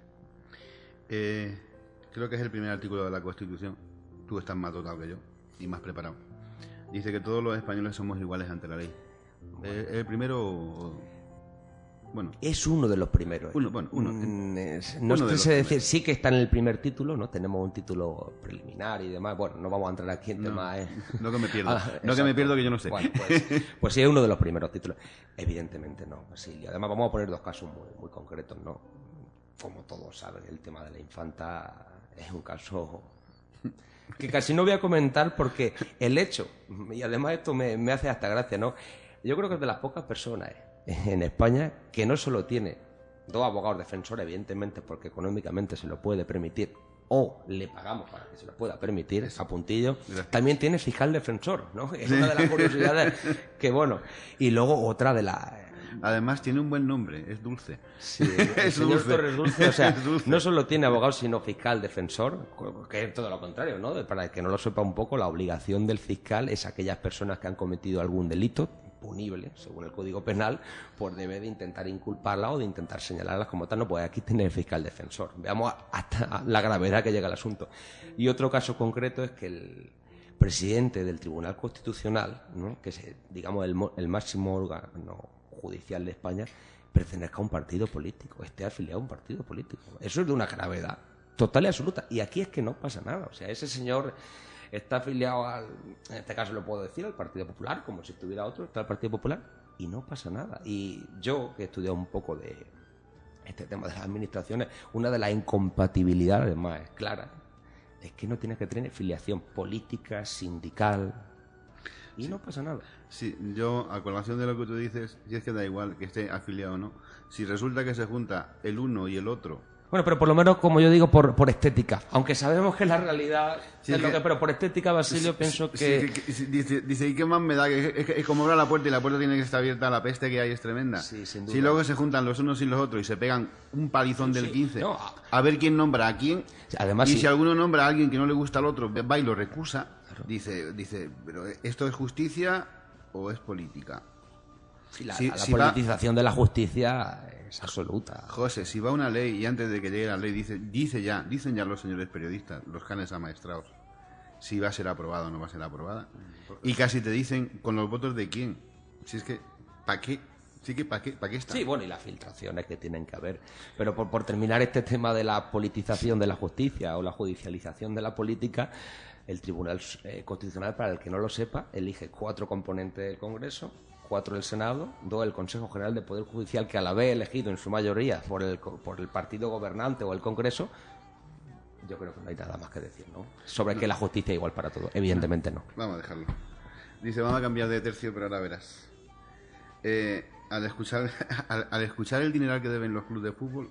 Eh, creo que es el primer artículo de la Constitución. Tú estás más dotado que yo y más preparado. Dice que todos los españoles somos iguales ante la ley. Bueno. Eh, el primero, bueno, es uno de los primeros. Uno, bueno, uno, mm, es, no uno sé de decir, sí que está en el primer título, ¿no? Tenemos un título preliminar y demás. Bueno, no vamos a entrar aquí en no, temas. Eh. No que me pierdo, ah, no que me pierdo que yo no sé. Bueno, pues, pues sí es uno de los primeros títulos. Evidentemente no, Basilio. Además vamos a poner dos casos muy, muy concretos, ¿no? Como todos saben, el tema de la infanta es un caso que casi no voy a comentar porque el hecho, y además esto me, me hace hasta gracia, ¿no? Yo creo que es de las pocas personas en España que no solo tiene dos abogados defensores, evidentemente porque económicamente se lo puede permitir o le pagamos para que se lo pueda permitir, a puntillo, gracias. También tiene fiscal defensor, ¿no? Es una de las curiosidades que, bueno, y luego otra de las... Además tiene un buen nombre, es Dulce. Sí, el es señor dulce. Torres Dulce, o sea, dulce. No solo tiene abogado, sino fiscal defensor, que es todo lo contrario, ¿no? Para el que no lo sepa un poco, la obligación del fiscal es aquellas personas que han cometido algún delito punible, según el Código Penal, pues debe de intentar inculparla o de intentar señalarlas como tal. No, pues aquí tiene el fiscal defensor. Veamos hasta la gravedad que llega el asunto. Y otro caso concreto es que el presidente del Tribunal Constitucional, ¿no? Que es, digamos, el, el máximo órgano judicial de España, pertenezca a un partido político, esté afiliado a un partido político. Eso es de una gravedad total y absoluta. Y aquí es que no pasa nada. O sea, ese señor está afiliado al, en este caso lo puedo decir, al Partido Popular, como si estuviera otro, está el Partido Popular, y no pasa nada. Y yo, que he estudiado un poco de este tema de las administraciones, una de las incompatibilidades más claras es que no tienes que tener filiación política, sindical, y sí. no pasa nada. Sí, yo, a colación de lo que tú dices, si es que da igual que esté afiliado o no, si resulta que se junta el uno y el otro... Bueno, pero por lo menos, como yo digo, por, por estética. Aunque sabemos que la realidad sí, es es lo que, que... Pero por estética, Basilio, sí, pienso sí, que... Sí, que, que dice, dice, ¿y qué más me da? Que es, es, es como abrir la puerta y la puerta tiene que estar abierta, la peste que hay es tremenda. Sí, sin duda. Si luego se juntan los unos y los otros y se pegan un palizón Sí, del sí. quince, No, a ver quién nombra a quién, además, y sí. si alguno nombra a alguien que no le gusta al otro, va y lo recusa, claro. dice, dice, ¿pero esto es justicia o es política? Sí, la, si, la si politización va, de la justicia es absoluta. José, si va una ley y antes de que llegue la ley dice, dice ya, dicen ya los señores periodistas, los canes amaestrados, si va a ser aprobada o no va a ser aprobada, y casi te dicen con los votos de quién. Si es que, ¿para qué? Sí que, ¿para qué, ¿para qué está? Sí, bueno, y las filtraciones que tienen que haber. Pero por, por terminar este tema de la politización de la justicia o la judicialización de la política, el Tribunal eh, Constitucional, para el que no lo sepa, elige cuatro componentes del Congreso, cuatro del Senado, dos del Consejo General de Poder Judicial, que a la vez elegido en su mayoría por el, por el partido gobernante o el Congreso. Yo creo que no hay nada más que decir, ¿no? Sobre no. que la justicia es igual para todos. Evidentemente no. Vamos a dejarlo. Dice, vamos a cambiar de tercio, pero ahora verás. Eh, al escuchar al, al escuchar el dineral que deben los clubes de fútbol,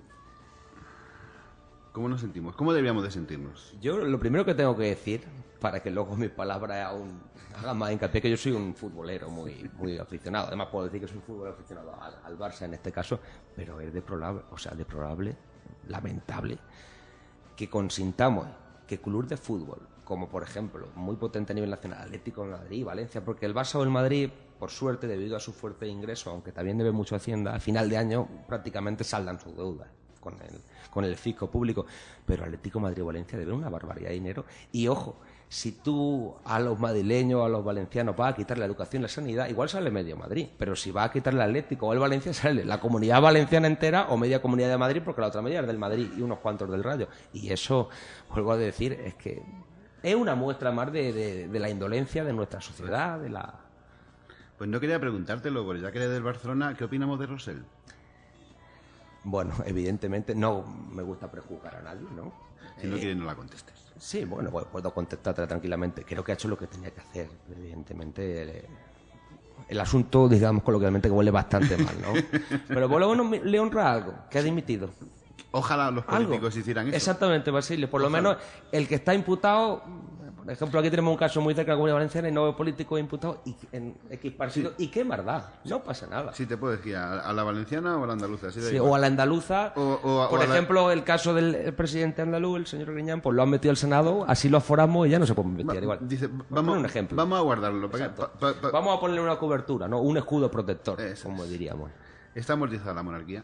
¿cómo nos sentimos? ¿Cómo deberíamos de sentirnos? Yo lo primero que tengo que decir, para que luego mis palabras aún hagan más hincapié, que yo soy un futbolero muy muy aficionado. Además puedo decir que soy un futbolero aficionado al, al Barça en este caso, pero es deplorable, o sea, deplorable, lamentable, que consintamos que clubes de fútbol, como por ejemplo, muy potente a nivel nacional, Atlético de Madrid, Valencia, porque el Barça o el Madrid, por suerte, debido a su fuerte ingreso, aunque también debe mucho a Hacienda, a final de año prácticamente saldan sus deudas con el, con el fisco público, pero Atlético de Madrid o Valencia deben una barbaridad de dinero. Y ojo, si tú a los madrileños, a los valencianos vas a quitar la educación y la sanidad, igual sale medio Madrid, pero si vas a quitar el Atlético o el Valencia, sale la comunidad valenciana entera o media comunidad de Madrid, porque la otra media es del Madrid y unos cuantos del Rayo. Y eso, vuelvo a decir, es que es una muestra más de, de, de la indolencia de nuestra sociedad, de la... Pues no quería preguntártelo, porque ya que eres del Barcelona, ¿qué opinamos de Rosell? Bueno, evidentemente no me gusta prejuzgar a nadie, ¿no? Si no eh, quieres, no la contestes. Sí, bueno, pues puedo contestarte tranquilamente. Creo que ha hecho lo que tenía que hacer, evidentemente. El, el asunto, digamos coloquialmente, que huele bastante mal, ¿no? Pero por lo menos le honra algo, que ha dimitido. Ojalá los políticos algo. hicieran eso. Exactamente, Basilio. Por Ojalá. lo menos el que está imputado... Por ejemplo, aquí tenemos un caso muy cerca de la Comunidad Valenciana y nueve políticos imputados y en X partidos. Sí. ¿Y qué maldad? No pasa nada. Sí, te puedes decir a, a la valenciana o a la andaluza. Sí, sí, o a la andaluza. O, o a, por o a ejemplo, la... el caso del el presidente andaluz, el señor Griñán, pues lo han metido al Senado, así lo aforamos y ya no se puede investigar igual. Dice, vamos, un ejemplo. Vamos a guardarlo. Para pa, pa, pa... Vamos a ponerle una cobertura, ¿no? Un escudo protector, Eso como es. diríamos. ¿Está amortizada la monarquía?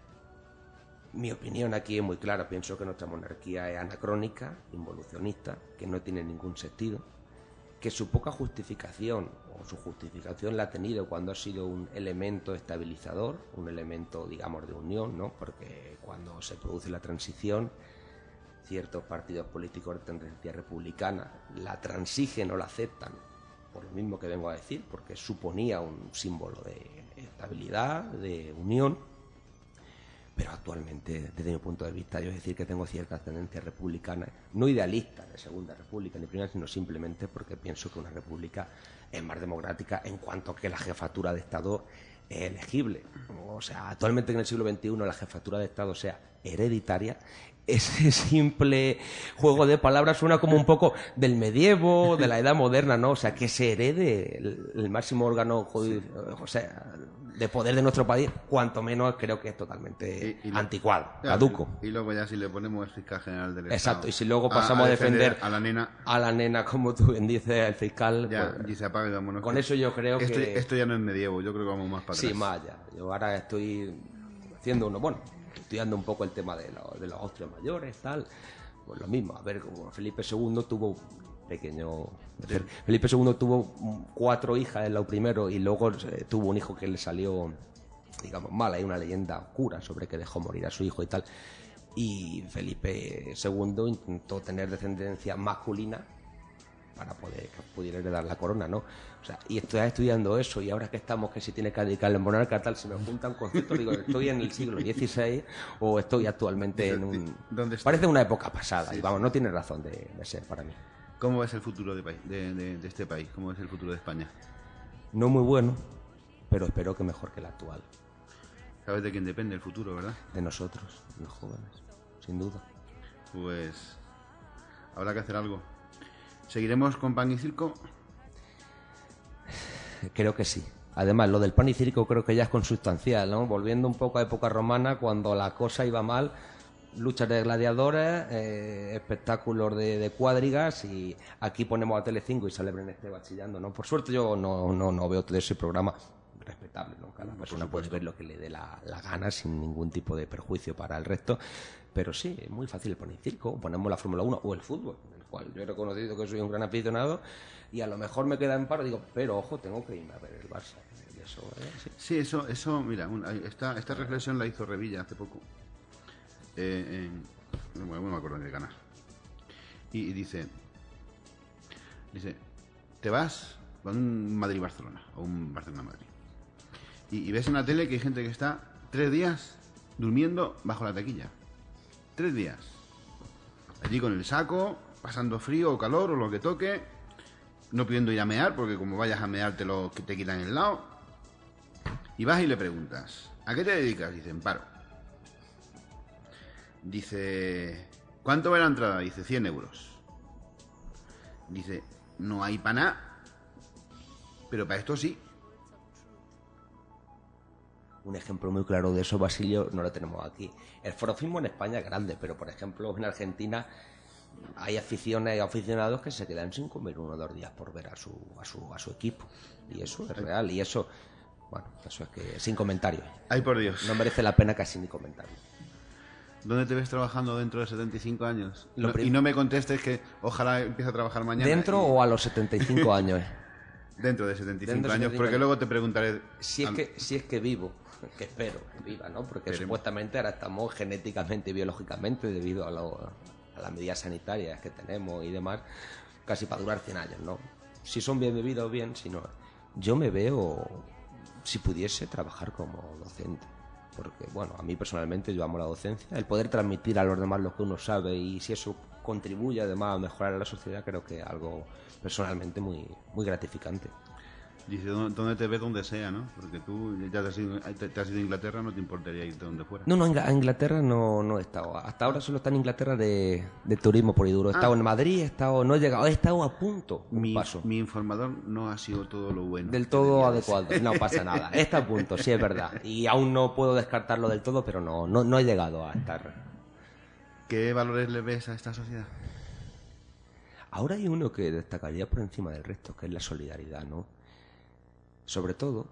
Mi opinión aquí es muy clara. Pienso que nuestra monarquía es anacrónica, involucionista, que no tiene ningún sentido, que su poca justificación, o su justificación la ha tenido cuando ha sido un elemento estabilizador, un elemento, digamos, de unión, ¿no? Porque cuando se produce la transición, ciertos partidos políticos de tendencia republicana la transigen o la aceptan, por lo mismo que vengo a decir, porque suponía un símbolo de estabilidad, de unión. Pero actualmente, desde mi punto de vista, yo es decir que tengo ciertas tendencias republicanas, no idealistas de Segunda República ni Primera, sino simplemente porque pienso que una república es más democrática en cuanto a que la jefatura de Estado es elegible. O sea, actualmente en el siglo veintiuno la jefatura de Estado sea hereditaria. Ese simple juego de palabras suena como un poco del medievo, de la edad moderna, ¿no? O sea, que se herede el, el máximo órgano sí. o sea, de poder de nuestro país, cuanto menos creo que es totalmente y, y anticuado, lo, caduco. Y, y luego ya si le ponemos el fiscal general del Exacto, Estado. y si luego pasamos a, a, defender, defender a la nena, a la nena, como tú bien dices, el fiscal, ya, pues, dice apaga y vámonos. Con eso yo creo esto, que... Esto ya no es medievo, yo creo que vamos más para sí, atrás. Sí, más ya. Yo ahora estoy haciendo uno, bueno, estudiando un poco el tema de, lo, de los Austrias mayores, tal, pues lo mismo, a ver, como Felipe segundo tuvo pequeño... Sí. Felipe segundo tuvo cuatro hijas en lo primero y luego eh, tuvo un hijo que le salió, digamos, mal. Hay una leyenda oscura sobre que dejó morir a su hijo y tal. Y Felipe segundo intentó tener descendencia masculina para poder que pudiera heredar la corona, ¿no? O sea, y estoy estudiando eso, y ahora que estamos, que si tiene que dedicar el monarca, tal, se me juntan conceptos, digo, ¿estoy en el siglo dieciséis o estoy actualmente en un... ¿Dónde estoy? Parece una época pasada, Sí, y vamos, sí. no tiene razón de, de ser para mí. ¿Cómo es el futuro de, país, de, de- de este país? ¿Cómo es el futuro de España? No muy bueno, pero espero que mejor que el actual. ¿Sabes de quién depende el futuro, verdad? De nosotros, los jóvenes, sin duda. Pues habrá que hacer algo. ¿Seguiremos con pan y circo? Creo que sí. Además, lo del pan y circo creo que ya es consustancial, ¿no? Volviendo un poco a época romana, cuando la cosa iba mal, luchas de gladiadores, eh, espectáculos de, de cuadrigas, y aquí ponemos a Telecinco y sale Brenesteba chillando, ¿no? Por suerte yo no, no, no veo todo ese programa, respetable, ¿no? Cada persona puede ver lo que le dé la, la gana sin ningún tipo de perjuicio para el resto, pero sí, es muy fácil el pan y circo, ponemos la Fórmula uno o el fútbol, en el cual yo he reconocido que soy un gran aficionado y a lo mejor me queda en paro, digo, pero ojo, tengo que irme a ver el Barça. Y eso, ¿eh? Sí. Sí, eso, eso mira, un- ahí esta, esta reflexión la hizo Revilla hace poco. Eh, en, bueno, no me acuerdo en qué canal. Y, y dice, dice, te vas a un Madrid-Barcelona o un Barcelona-Madrid. Y, y ves en la tele que hay gente que está tres días durmiendo bajo la taquilla. Tres días. Allí con el saco, pasando frío o calor o lo que toque, no pudiendo ir a mear, porque como vayas a mear te lo te quitan el lado. Y vas y le preguntas, ¿a qué te dedicas? Dicen, paro. Dice, ¿cuánto va la entrada? Dice, cien euros. Dice, no hay para nada, pero para esto sí. Un ejemplo muy claro de eso, Basilio, no lo tenemos aquí. El forofismo en España es grande, pero por ejemplo en Argentina hay aficiones y aficionados que se quedan sin comer uno o dos días por ver a su, a su, a su equipo. Y eso es real, y eso, bueno, eso es que sin comentarios. Ay, por Dios. No merece la pena casi ni comentar. ¿Dónde te ves trabajando dentro de setenta y cinco años? Lo No- prim- y no me contestes que ojalá empiece a trabajar mañana. ¿Dentro y- o a los setenta y cinco años? Dentro de setenta y cinco Dentro de años, setenta y cinco porque años. luego te preguntaré... Si es al- que, si es que vivo, que espero que viva, ¿no? Porque Esperemos. supuestamente ahora estamos genéticamente y biológicamente, debido a, lo- a las medidas sanitarias que tenemos y demás, casi para durar cien años, ¿no? Si son bien bebidos, bien, si no. Yo me veo, si pudiese, trabajar como docente. Porque, bueno, a mí personalmente yo amo la docencia. El poder transmitir a los demás lo que uno sabe, y si eso contribuye además a mejorar a la sociedad, creo que es algo personalmente muy, muy gratificante. Dice, ¿dó- ¿dónde te ves? Donde sea, ¿no? Porque tú ya te has ido, te, te has ido a Inglaterra, no te importaría irte donde fuera. No, no, en Ingl- a Inglaterra no, no he estado. Hasta ahora solo está en Inglaterra de, de turismo por y duro. He estado en Madrid, he estado, no he llegado, he estado a punto. Un Mi, paso. mi informador no ha sido todo lo bueno. Del que todo debía adecuado. No pasa nada. Está a punto, sí es verdad. Y aún no puedo descartarlo del todo, pero no, no, no he llegado a estar. ser. ¿Qué valores le ves a esta sociedad? Ahora hay uno que destacaría por encima del resto, que es la solidaridad, ¿no? Sobre todo,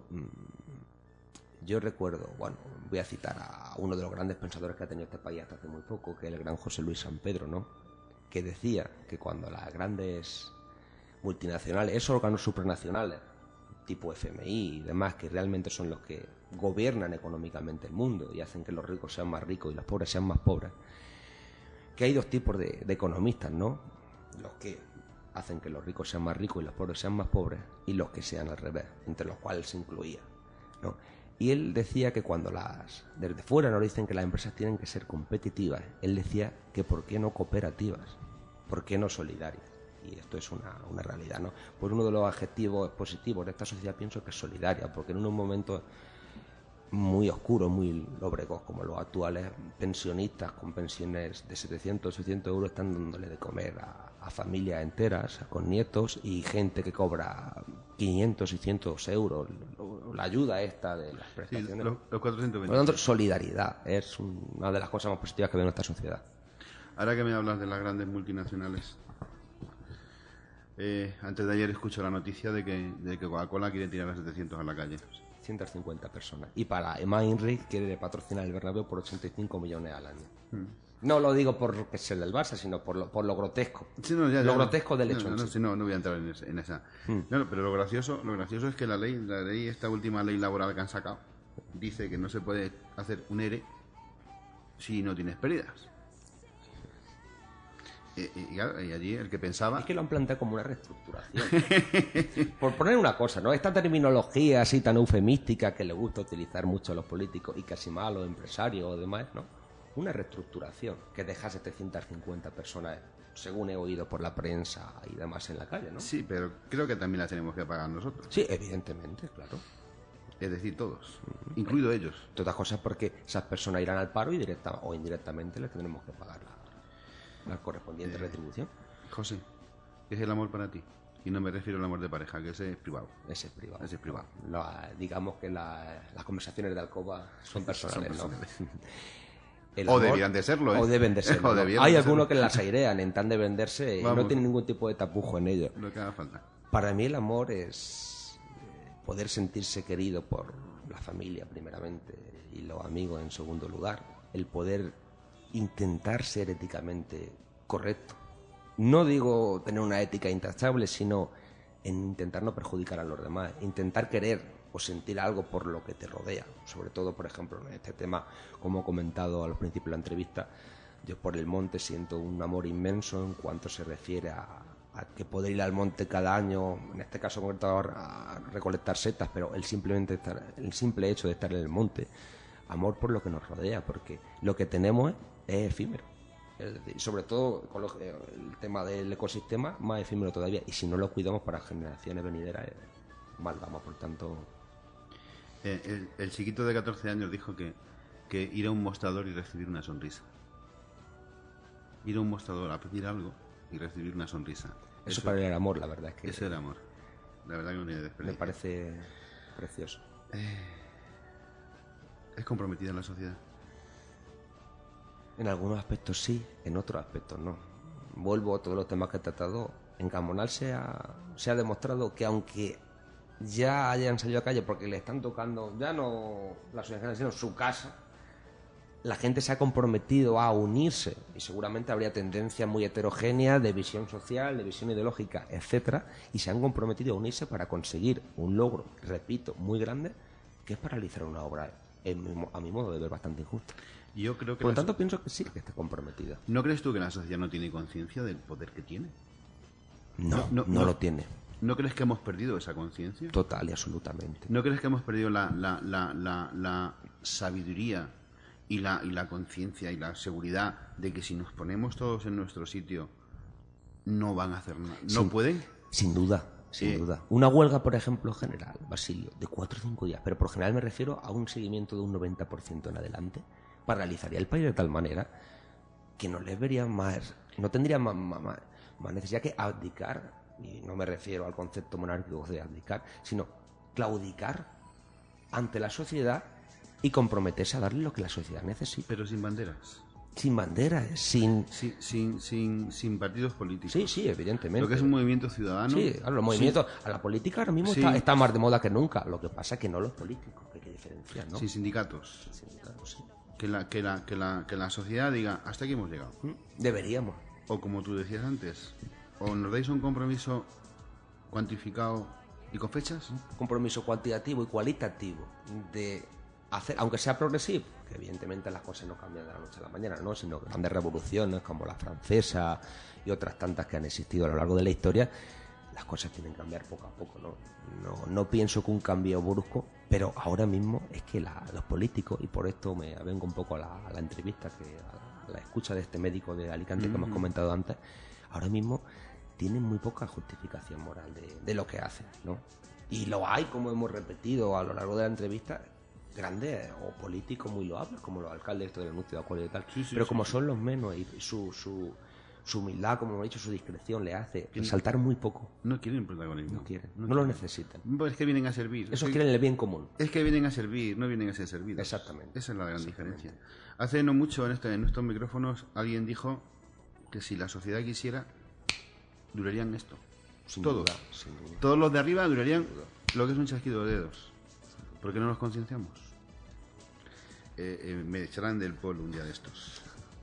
mm, yo recuerdo, bueno, voy a citar a uno de los grandes pensadores que ha tenido este país hasta hace muy poco, que es el gran José Luis San Pedro, ¿no? Que decía que cuando las grandes multinacionales, esos órganos supranacionales, tipo F M I y demás, que realmente son los que gobiernan económicamente el mundo y hacen que los ricos sean más ricos y los pobres sean más pobres, que hay dos tipos de, de economistas, ¿no? Los que hacen que los ricos sean más ricos y los pobres sean más pobres, y los que sean al revés, entre los cuales se incluía, ¿no? Y él decía que cuando las desde fuera nos dicen que las empresas tienen que ser competitivas, él decía que por qué no cooperativas, por qué no solidarias. Y esto es una, una realidad, ¿no? Pues uno de los adjetivos positivos de esta sociedad pienso que es solidaria, porque en unos momentos muy oscuros, muy lóbregos como los actuales, pensionistas con pensiones de setecientos, ochocientos euros están dándole de comer a, a familias enteras, con nietos, y gente que cobra quinientos, seiscientos euros, la ayuda esta de las Sí, prestaciones. los, los cuatrocientos Por veinte. lo tanto, solidaridad es una de las cosas más positivas que veo en esta sociedad. Ahora que me hablas de las grandes multinacionales, eh, antes de ayer escucho la noticia de que, de que Coca-Cola quiere tirar a setecientos a la calle. ciento cincuenta personas. Y para Emma Heinrich quiere patrocinar el Bernabéu por ochenta y cinco millones al año. No lo digo por ser del Barça, sino por lo, por lo grotesco. Sí, no, ya, lo ya, grotesco del no, hecho. No, en no, sí. sí, no, no voy a entrar en, ese- en esa. Mm. No, no, pero lo gracioso, lo gracioso es que la ley, la ley, esta última ley laboral que han sacado, dice que no se puede hacer un ERE si no tienes pérdidas. Y, y, claro, y allí el que pensaba... Es que lo han planteado como una reestructuración. Por poner una cosa, ¿no? Esta terminología así tan eufemística que le gusta utilizar mucho a los políticos y casi más a los empresarios o demás, ¿no? Una reestructuración que deja setecientas cincuenta personas, según he oído por la prensa y demás en la calle, ¿no? Sí, pero creo que también la tenemos que pagar nosotros. Sí, evidentemente, claro. Es decir, todos, incluido ellos. Entre otras cosas porque esas personas irán al paro y directa o indirectamente les tendremos que pagar la, la correspondiente Eh. retribución. José, ¿qué es el amor para ti? Y no me refiero al amor de pareja, que ese es privado. Ese es privado. Ese es privado. La- digamos que la- las conversaciones de alcoba son personales, Son ¿no? personales. El O amor- debieran de serlo, ¿eh? O deben de serlo. O ¿no? debieran Hay de algunos serlo. que las airean en tan de venderse y no Vamos. tienen ningún tipo de tapujo en ello. Lo que haga falta. Para mí el amor es eh, poder sentirse querido por la familia primeramente y los amigos en segundo lugar. El poder intentar ser éticamente correcto. No digo tener una ética intachable, sino en intentar no perjudicar a los demás, intentar querer o sentir algo por lo que te rodea. Sobre todo, por ejemplo, en este tema, como he comentado al principio de la entrevista, yo por el monte siento un amor inmenso en cuanto se refiere a, a que poder ir al monte cada año, en este caso concreto a recolectar setas, pero el simplemente estar, el simple hecho de estar en el monte, amor por lo que nos rodea, porque lo que tenemos es, es efímero. Es decir, sobre todo con lo- el tema del ecosistema, más efímero todavía, y si no lo cuidamos para generaciones venideras, eh, mal vamos. Por tanto, Eh, el, el chiquito de catorce años dijo que, que ir a un mostrador y recibir una sonrisa. Ir a un mostrador a pedir algo y recibir una sonrisa. eso, para el amor, la verdad es que Ese era amor. La verdad que no tiene me desperdicio. parece precioso. Es comprometida en la sociedad. En algunos aspectos sí, en otros aspectos no. Vuelvo a todos los temas que he tratado. En Camonal se ha, se ha demostrado que aunque ya hayan salido a calle porque le están tocando, ya no la sociedad, sino su casa, la gente se ha comprometido a unirse y seguramente habría tendencias muy heterogéneas de visión social, de visión ideológica, etcétera, y se han comprometido a unirse para conseguir un logro, repito, muy grande, que es paralizar una obra, en mi mo- a mi modo de ver, bastante injusta. Yo creo que Por lo la tanto, so- pienso que sí que está comprometida. ¿No crees tú que la sociedad no tiene conciencia del poder que tiene? No, No, no, no, no. lo tiene. ¿No crees que hemos perdido esa conciencia? Total y absolutamente. ¿No crees que hemos perdido la, la, la, la, la sabiduría y la, y la conciencia y la seguridad de que si nos ponemos todos en nuestro sitio no van a hacer nada? ¿No Sin- pueden? Sin duda, sin Eh. duda. Una huelga, por ejemplo, general, Basilio, de cuatro o cinco días, pero por general me refiero a un seguimiento de un noventa por ciento en adelante, paralizaría el país de tal manera que no les vería más, no tendría más, más, más- más necesidad que abdicar, y no me refiero al concepto monárquico de abdicar, sino claudicar ante la sociedad y comprometerse a darle lo que la sociedad necesita. Pero sin banderas. Sin banderas, sin... Sin, sin, sin, sin partidos políticos. Sí, sí, evidentemente. Lo que es un movimiento ciudadano. Sí, claro, los movimientos... A la política ahora mismo Sí. está, está más de moda que nunca. Lo que pasa es que no los políticos, que hay que diferenciar, ¿no? Sin sindicatos. Sindicatos, sí. Que la, que, la, que, la, que la sociedad diga, hasta aquí hemos llegado. Deberíamos. O como tú decías antes, o nos dais un compromiso cuantificado y con fechas, Compromiso cuantitativo y cualitativo de hacer, aunque sea progresivo, que evidentemente las cosas no cambian de la noche a la mañana, ¿no? Sino que grandes revoluciones como la francesa y otras tantas que han existido a lo largo de la historia, las cosas tienen que cambiar poco a poco, ¿no? No, no pienso que un cambio brusco, pero ahora mismo es que la- los políticos, y por esto me avengo un poco a la, a la entrevista, que a la escucha de este médico de Alicante que hemos comentado antes, ahora mismo tienen muy poca justificación moral de, de lo que hacen, ¿no? Y lo hay, como hemos repetido a lo largo de la entrevista, grandes o políticos muy loables, como los alcaldes estos del anuncio de acuerdo y tal, Sí, sí, pero sí, como sí. son los menos y su, su, su humildad, como hemos dicho, su discreción le hace resaltar muy poco. no quieren protagonismo. No quieren, no lo necesitan. Pues es que vienen a servir. Esos es que, quieren el bien común. es que vienen a servir, no vienen a ser servidos. Exactamente. Esa es la gran Exactamente. diferencia. Hace no mucho en, este, en estos micrófonos alguien dijo que si la sociedad quisiera, durarían esto. Sin Todos. duda, sin duda. Todos los de arriba durarían lo que es un chasquido de dedos. ¿Por qué no nos concienciamos? Eh, eh, me echarán del pueblo un día de estos.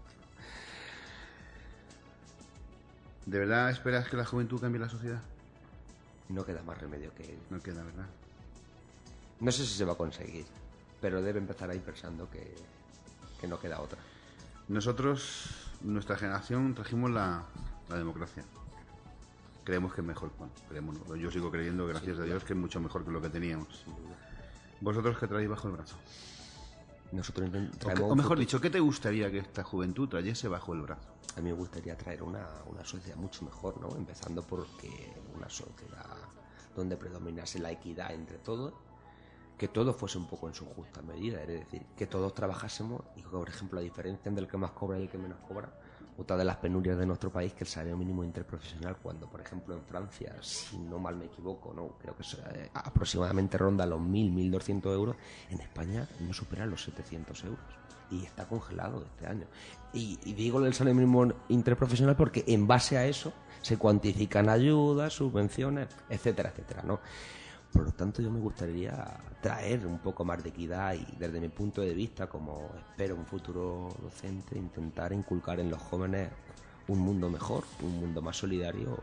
¿De verdad esperas que la juventud cambie la sociedad? No queda más remedio que... No queda, ¿verdad? No sé si se va a conseguir, pero debe empezar a ir pensando que, que no queda otra. Nosotros nuestra generación trajimos la, la democracia. Creemos que es mejor. Bueno, creemos, no. Yo sigo creyendo, gracias a Dios, que es mucho mejor que lo que teníamos. ¿Vosotros qué traéis bajo el brazo? Nosotros O, que- traemos o mejor un dicho, ¿qué te gustaría que esta juventud trayese bajo el brazo? A mí me gustaría traer una, una sociedad mucho mejor, ¿no? Empezando porque una sociedad donde predominase la equidad entre todos, que todo fuese un poco en su justa medida, es decir, que todos trabajásemos y que, por ejemplo, a diferencia del que más cobra y el que menos cobra, otra de las penurias de nuestro país, que el salario mínimo interprofesional, cuando, por ejemplo, en Francia, si no mal me equivoco, no creo que sea, eh, aproximadamente ronda los mil, mil doscientos euros, en España no supera los setecientos euros. Y está congelado este año. Y, y digo el salario mínimo interprofesional porque en base a eso se cuantifican ayudas, subvenciones, etcétera, etcétera, ¿no? Por lo tanto, yo me gustaría traer un poco más de equidad y, desde mi punto de vista, como espero un futuro docente, intentar inculcar en los jóvenes un mundo mejor, un mundo más solidario,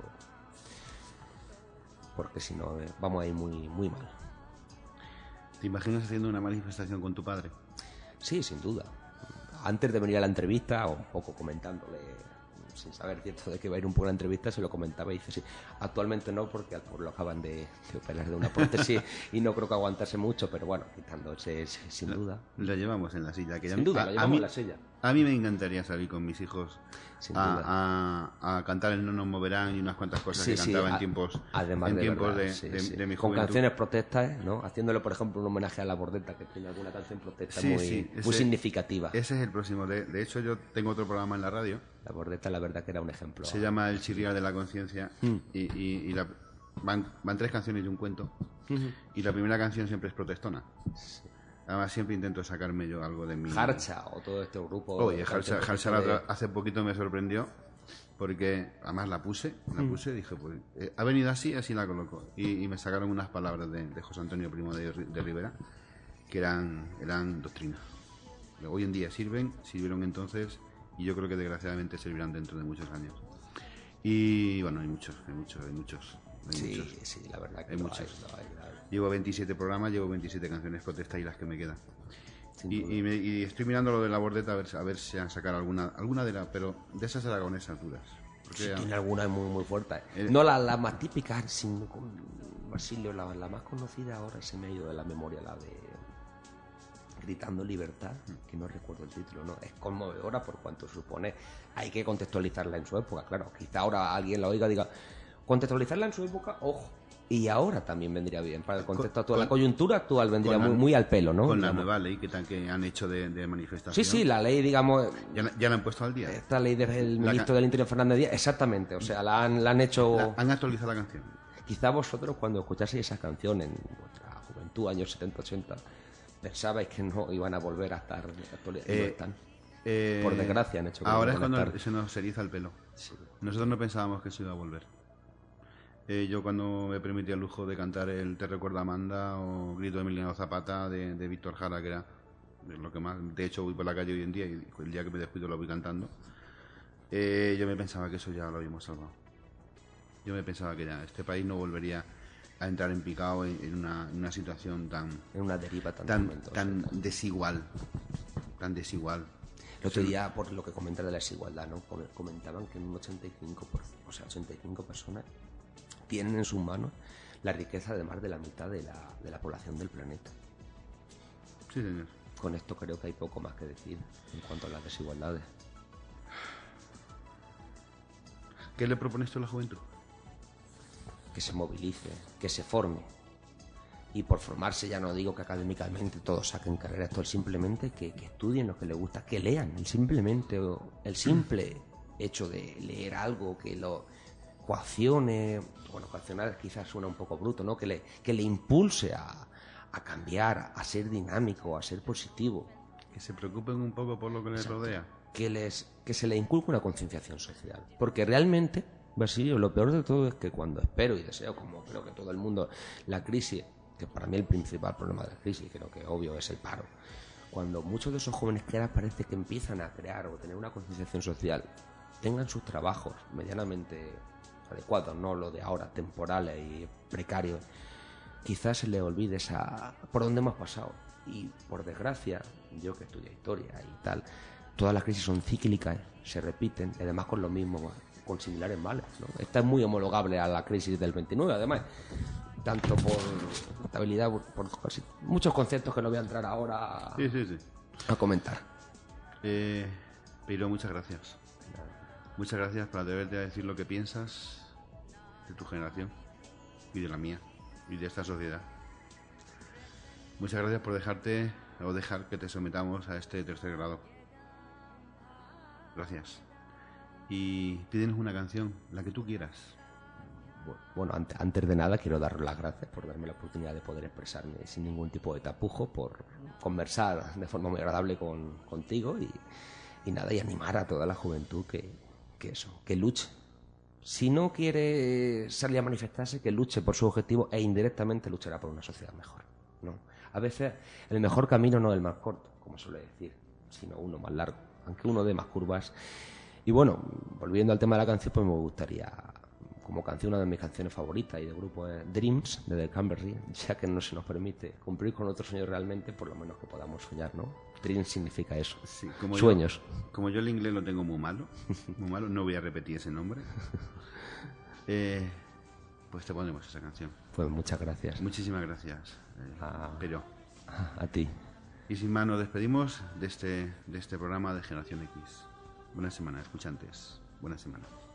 porque si no, eh, vamos a ir muy, muy mal. ¿Te imaginas haciendo una manifestación con tu padre? Sí, sin duda. Antes de venir a la entrevista, un poco comentándole, sin saber cierto de que va a ir un poco a la entrevista, se lo comentaba y dice, sí, actualmente no, porque al pobre lo acaban de, de operar de una prótesis y no creo que aguantase mucho, pero bueno, quitándose, sin duda. Lo llevamos en la silla. Que ya- Sin duda, a, lo a llevamos mí, en la silla. a mí me encantaría salir con mis hijos Sin duda. a, a, a cantar el No nos moverán y unas cuantas cosas Sí, que sí, cantaba a- en tiempos, además en de tiempos verdad, de, sí, de- sí. de mi con juventud. canciones protestas, ¿no? Haciéndole, por ejemplo, un homenaje a La Bordeta, que tiene alguna canción protesta Sí, muy, sí, muy ese- significativa. Ese es el próximo. De, de hecho, yo tengo otro programa en la radio. La Bordeta, la verdad, que era un ejemplo. Se llama El chirriar de la conciencia. Mm. Y, y- y la- van, van tres canciones y un cuento. Y la primera canción siempre es protestona. Además, siempre intento sacarme yo algo de mi... Harcha o todo este grupo. Oye, de Harcha, canciones Harcha la de- otra- hace poquito me sorprendió porque además la puse, la Mm. puse y dije, pues eh, ha venido así, así la coloco. Y, y me sacaron unas palabras de, de José Antonio Primo de, de Rivera que eran, eran doctrina. Hoy en día sirven, sirvieron entonces y yo creo que desgraciadamente servirán dentro de muchos años. Y bueno, hay muchos, hay muchos, hay muchos. Hay Sí, muchos. sí, la verdad que Hay lo muchos. hay, lo hay, lo hay. Llevo veintisiete programas, llevo veintisiete canciones protesta y las que me quedan. Sin Y, duda. y, me- y estoy mirando lo de la Bordeta a ver, a ver si han sacado alguna, alguna de las, pero de esas aragonesas duras. Porque Sí, ya- tiene algunas muy, muy fuertes. Eh, No la, la más típica, sino con Basilio, la, la más conocida ahora se me ha ido de la memoria, la de Gritando Libertad, que no recuerdo el título, no, es conmovedora por cuanto supone, hay que contextualizarla en su época, claro, quizá ahora alguien la oiga y diga, contextualizarla en su época, ojo, y ahora también vendría bien, para el contexto actual, con- la coyuntura actual vendría con la- muy, muy al pelo, ¿no? con la Digamos. nueva ley que, tan- que han hecho de, de Sí, manifestación. sí, la ley, digamos, Ya, la- ya la han puesto al día. esta ley del La ministro ca- del Interior Fernández Díaz, exactamente, o sea, la han, la han hecho... La- han actualizado la canción. Quizá vosotros cuando escuchaseis esa canción en vuestra juventud, años setenta, ochenta, pensabais que no iban a volver a estar actualizados. Eh, no están. Eh, Por desgracia han hecho que Ahora no es van a cuando estar. se nos eriza el pelo. Sí. Nosotros no pensábamos que eso iba a volver. Eh, yo cuando me permití el lujo de cantar el Te recuerda Amanda o Grito de Emiliano Zapata de, de Víctor Jara, que era lo que más... De hecho, voy por la calle hoy en día y el día que me descuido lo voy cantando. Eh, yo me pensaba que eso ya lo habíamos salvado. Yo me pensaba que ya este país no volvería a entrar en picado en, en una, en una situación tan, En una deriva tan tan, tormentosa. tan desigual. Tan desigual. El otro día, por lo que comenté de la desigualdad, ¿no? Com- comentaban que un ochenta y cinco por ciento, o sea, ochenta y cinco personas tienen en sus manos la riqueza de más de la mitad de la, de la población del planeta. Sí, señor. Con esto creo que hay poco más que decir en cuanto a las desigualdades. ¿Qué le propones tú a la juventud? Que se movilice, que se forme. Y por formarse ya no digo que académicamente todos saquen carreras, todo simplemente que, que estudien lo que les gusta, que lean, el simplemente o el simple hecho de leer algo que lo coaccione, bueno, coaccionar quizás suena un poco bruto, ¿no? Que le, que le impulse a, a cambiar, a ser dinámico, a ser positivo, Que se preocupen un poco por lo que les Exacto. rodea. que les que se le inculque una concienciación social, porque realmente, Basilio, lo peor de todo es que cuando espero y deseo, como creo que todo el mundo, la crisis, que para mí el principal problema de la crisis, creo que obvio es el paro, cuando muchos de esos jóvenes que ahora parece que empiezan a crear o tener una concienciación social, tengan sus trabajos medianamente adecuados, no lo de ahora, temporales y precarios, quizás se les olvide esa por dónde hemos pasado. Y por desgracia, yo que estudié historia y tal, todas las crisis son cíclicas, ¿eh? Se repiten, y además con lo mismo, con similares males, ¿no? Esta es muy homologable a la crisis del veintinueve, además, tanto por estabilidad, por, por casi muchos conceptos que no voy a entrar ahora a, Sí, sí, sí. a comentar. Eh, Pero muchas gracias. Muchas gracias por atreverte a decir lo que piensas de tu generación y de la mía y de esta sociedad. Muchas gracias por dejarte o dejar que te sometamos a este tercer grado. Gracias. Y pídenos una canción, la que tú quieras. Bueno, antes, antes de nada quiero dar las gracias por darme la oportunidad de poder expresarme sin ningún tipo de tapujo, por conversar de forma muy agradable con, contigo y, y nada, y animar a toda la juventud que, que eso, que luche. Si no quiere salir a manifestarse, que luche por su objetivo e indirectamente luchará por una sociedad mejor, ¿no? A veces el mejor camino no es el más corto, como suele decir, sino uno más largo, aunque uno dé más curvas. Y bueno, volviendo al tema de la canción, pues me gustaría, como canción, una de mis canciones favoritas y de grupo es Dreams, de The Camberry, ya que no se nos permite cumplir con otros sueños realmente, por lo menos que podamos soñar, ¿no? Dreams significa eso, Sí, como sueños. Yo, como yo el inglés lo tengo muy malo, muy malo, no voy a repetir ese nombre. Eh, pues te ponemos esa canción. Pues muchas gracias. Muchísimas gracias. eh, Ah. Pero, A ti. y sin más, nos despedimos de este, de este programa de Generación X. Buena semana, escuchantes. Buena semana.